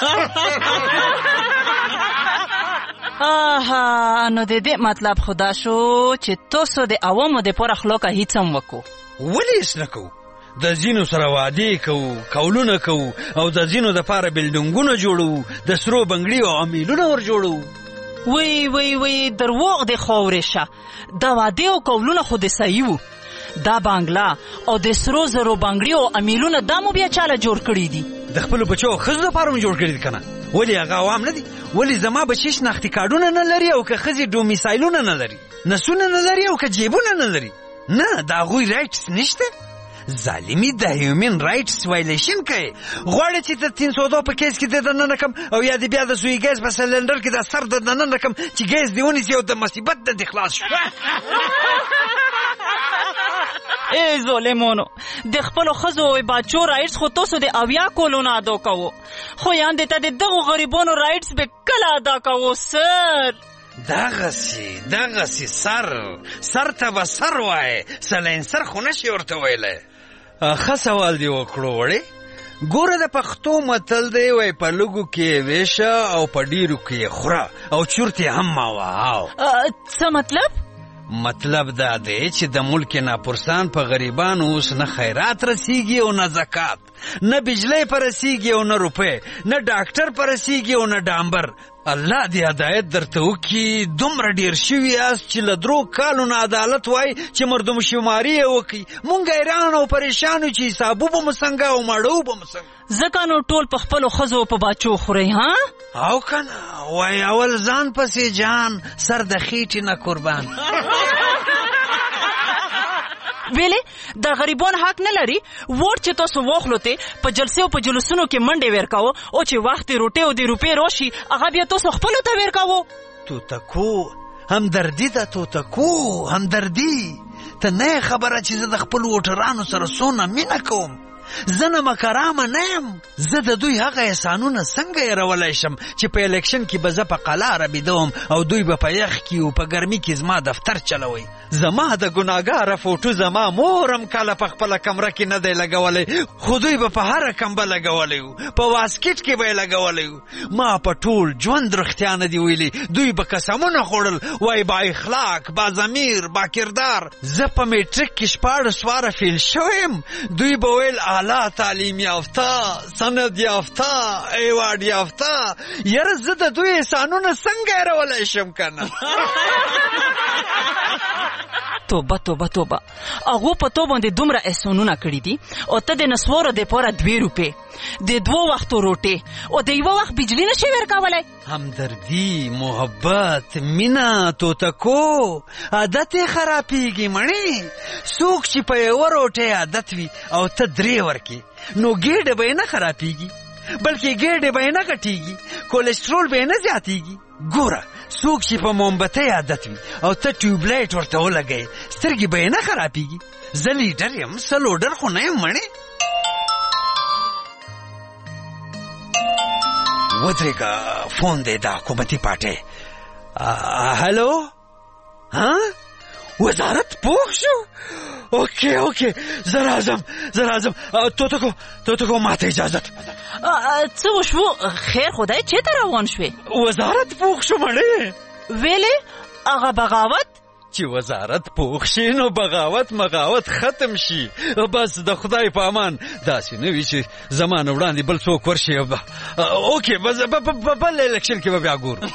نو د دې مطلب خدا شو چې تاسو د عوامو دپاره خلاقه هیڅ هم وکړو. ولې هیڅ نه کوو؟ د ځینو سره وعدې کوو، قولونه کوو، او د ځینو دپاره بلډنګونه جوړو، د سرو بنګړي او امیلونه ور جوړو. وی درواغ د خاورې شه. دا وعدې او قولونه خو د صحیح وو. دا بانګلا او د سرو زرو بنګړي او امیلونه دا مو بیا چاله جوړ کړي دي؟ د خپلو بچو او ښځو دپاره مو جوړ کړي دي که نه؟ ولې هغه عوام نه دي؟ ولې زما بچي شناختي کارډونه نه لري او که ښځې ډومیسایلونه نه لري، نسونه نه لري او که جیبونه نه لري؟ نه د هغوی رایټس نشته. ظالمي د هیومن رایټس وایلیشن کوي. غواړي چې د 302 په کیس کې د دننه کم او یا د بیا د سوی ګیس په سلندر کې د سر د دننه کم چې ګیس دی ونیسي او د مصیبت د خلاص شو. ای ظالمونو د خپلو ښځو او بچو رایټس خو تاسو د 80 کولو نه ادا کوو، خو یاندې ته د دغو غریبانو رایټس به کله ادا کوو سر؟ دغسې سر ته به سر وایې، سلینسر خو نشي ورته ویلی. ښه سوال دی وکړو وړې. ګوره د پښتو متل دی وای په لږو کې ویشه او په ډیرو کې خوره او چورت یې هم ماوه. څه مطلب؟ مطلب دا دی چې د ملک ناپرسان په غریبانو اوس نه خیرات رسیږي او نه زکات، نه بجلی پر رسیږي او نه روپۍ، نه ډاکټر پر رسیږي او نه ډامبر. الله دې هدایت درته وکړي. دومره ډیر شوي یاست چې له 3 کالو نه عدالت وای چې مردم شماري یې وکړي. مونږ حیران او پریشان چې حسابو به مو څنګه او ماړو به مو څنګه. ځکه نو ټول په خپلو ښځو په بچو خورئ ها؟ او که نه وای اول ځان پسې جان سر د خېټې نه قربان. ویلې د غریبان حق نه لري ووټ چې تاسو واخلوته په جلسې او په جلوسونو کې منډې ورکاو او چې وخت روټي او د روپې راشي هغه بیا تاسو خپلو ته ورکاو. توتکو همدردي ده، توتکو همدردي. ته نه خبره چې زه د خپل ووټرانو سره څونه مینه کوم. زه نه مکرامه نه یم. زه د دوی هغه احسانونه څنګه هېرولی شم چې په الیکشن کې به زه په قلاره بیدوم او دوی به په یخ کې او په ګرمي کې زما دفتر چلوي. زما د ګناهګاره فوټو زما مورم کله په خپله کمره کې نه دی لګولی، خو دوی به په هره کمبه لګولی و، په واسکټ کې به یې لګولی و. ما په ټول ژوند رښتیا نه دي ویلي. دوی به قسمونه خوړل وای با اخلاق، با ضمیر، با کردار. زه په میټریک کې 14 واره فیل شویم. دوی به ویل اعلی تعلیم یافته، سند یافته، ایوارډ یافته. یاره زه د دوی احسانونه څنګه هېرولی شم که نه؟ توبه هغو په تو باندې دومره احسانونه کړي دي او ته د نسوارو دپاره 2 روپۍ، د 2 وختو روټۍ او د 1 وخت بجلی نشي ورکولی. همدردي، محبت، مینه. توتکو عادت یې خرابېږي مړې. څوک چې په 1 روټۍ عادت وي او ته 3 ورکې نو ګېډه به یې نه خرابېږي بلکې ګېډې به یې نه غټېږي، کولیسټرول به یې نه زیاتېږي. ګوره څوک چې په مومبتۍ عادت وي او ته ټیوبلایټ ورته ولګوې سترګې به یې نه خرابېږي. زه لیډر یم، څه لوډر خو نه یم مړې. ودرېږه فون دی د حکومتي پارټۍ. هلو ها وزارت پوه شو؟ اوکې زه راځم. توتکو ماته اجازت. څه وشو؟ خیر خدای چېرته روان شوې؟ وزارت پوه شو مړې. ویلې هغه بغاوت چې وزارت پوه شي نو بغاوت ختم شي. بس د خدای په امان داسې نه وي چې زمانه وړاندې بل څوک ورشي. اوکې بل الیکشن کې به بیا ګورو.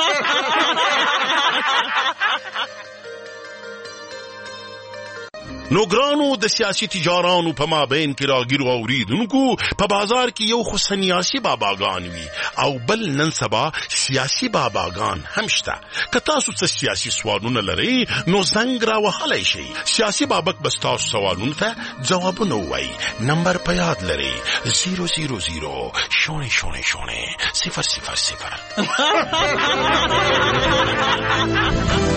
نو ګرانو د سیاسي تجارانو په مابین کې راګیرو اوریدونکو په بازار کې یو خو سنیاسي باباګان وي او بل نن سبا سیاسي باباګان هم شته. که تاسو څه سیاسي سوالونه لرئ نو زنګ راوهلی شئ. سیاسي بابک به ستاسو سوالونو ته ځوابونه ووایي. نمبر په یاد لرئ 000 000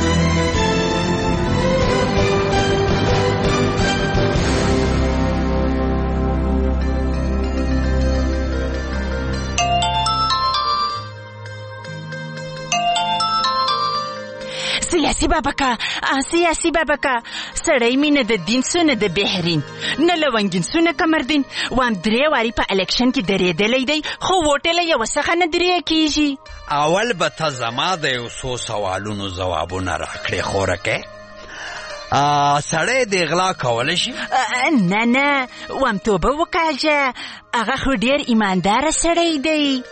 سیاسی بابکا سړی می نه د دین سو نه د بحرین نه لونګین سو نه کمردین وام 3 واری په الیکشن کې درېدلی دی خو ووټله یو څخه نه درې کیږي. اول به ته زما د یو څو سوالونو ځوابونه راکړې خورکې. سړی د غلا کولی شي؟ نه وام توبه وکاږه هغه خو ډېر ایمانداره سړی دی.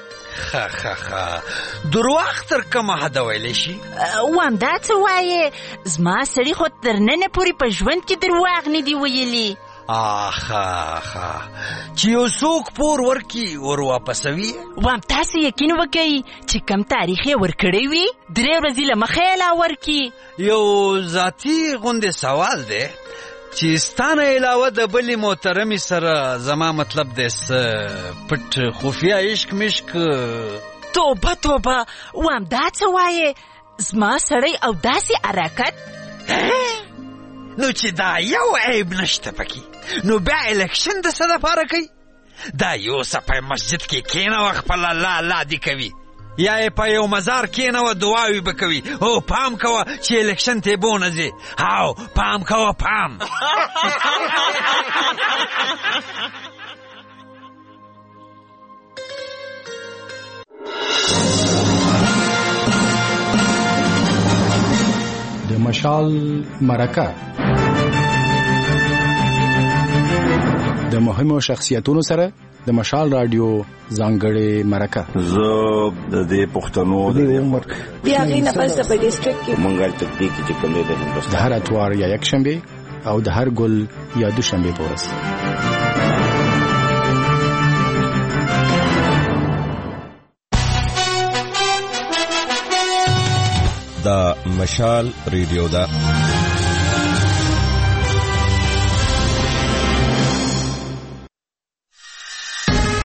درواغ تر کومه حده ویلی شي؟ وام دا څه وایې؟ زما سړي خو تر ننه پورې په ژوند کې درواغ نه دی ویلي. آخا چې یو څوک پور ورکی ور واپسوي. وام تاسو یقین وکئ چې کم تاریخ یې ورکړی وي 3 ورځې له مخې لا ورکی. یو ذاتی غوندې سوال دی چې ستانه علاوه د بلې محترمې سره زما مطلب دی پټ خفیه عشق مشک. توبه وام دا څه وایې زما سړی او داسې حرکت. نو چې دا یو عیب نشته پکې نو بیا الکشن د څه دپاره کوي؟ دا یو څه په مسجد کې کېنوه خپل الله الله دې کوي یا یې په یو مزار کېنوه دعاوې به کوي. او پام کوه چې الکشن ته بونه ځي. هاو پام کوه پام. د مشال مرکه د مهمو شخصیتونو سره د مشال رادیو ځانګړې مرکه. زه د دې پښتنو د عمر بیا غینه پس په ډیسټریکټ کې مونږه تطبیق چې کوم دی د هندوستان د هر اتوار یا یک شنبه او د هر ګل یا دوشنبه په ورځ. د مشال ریډیو دا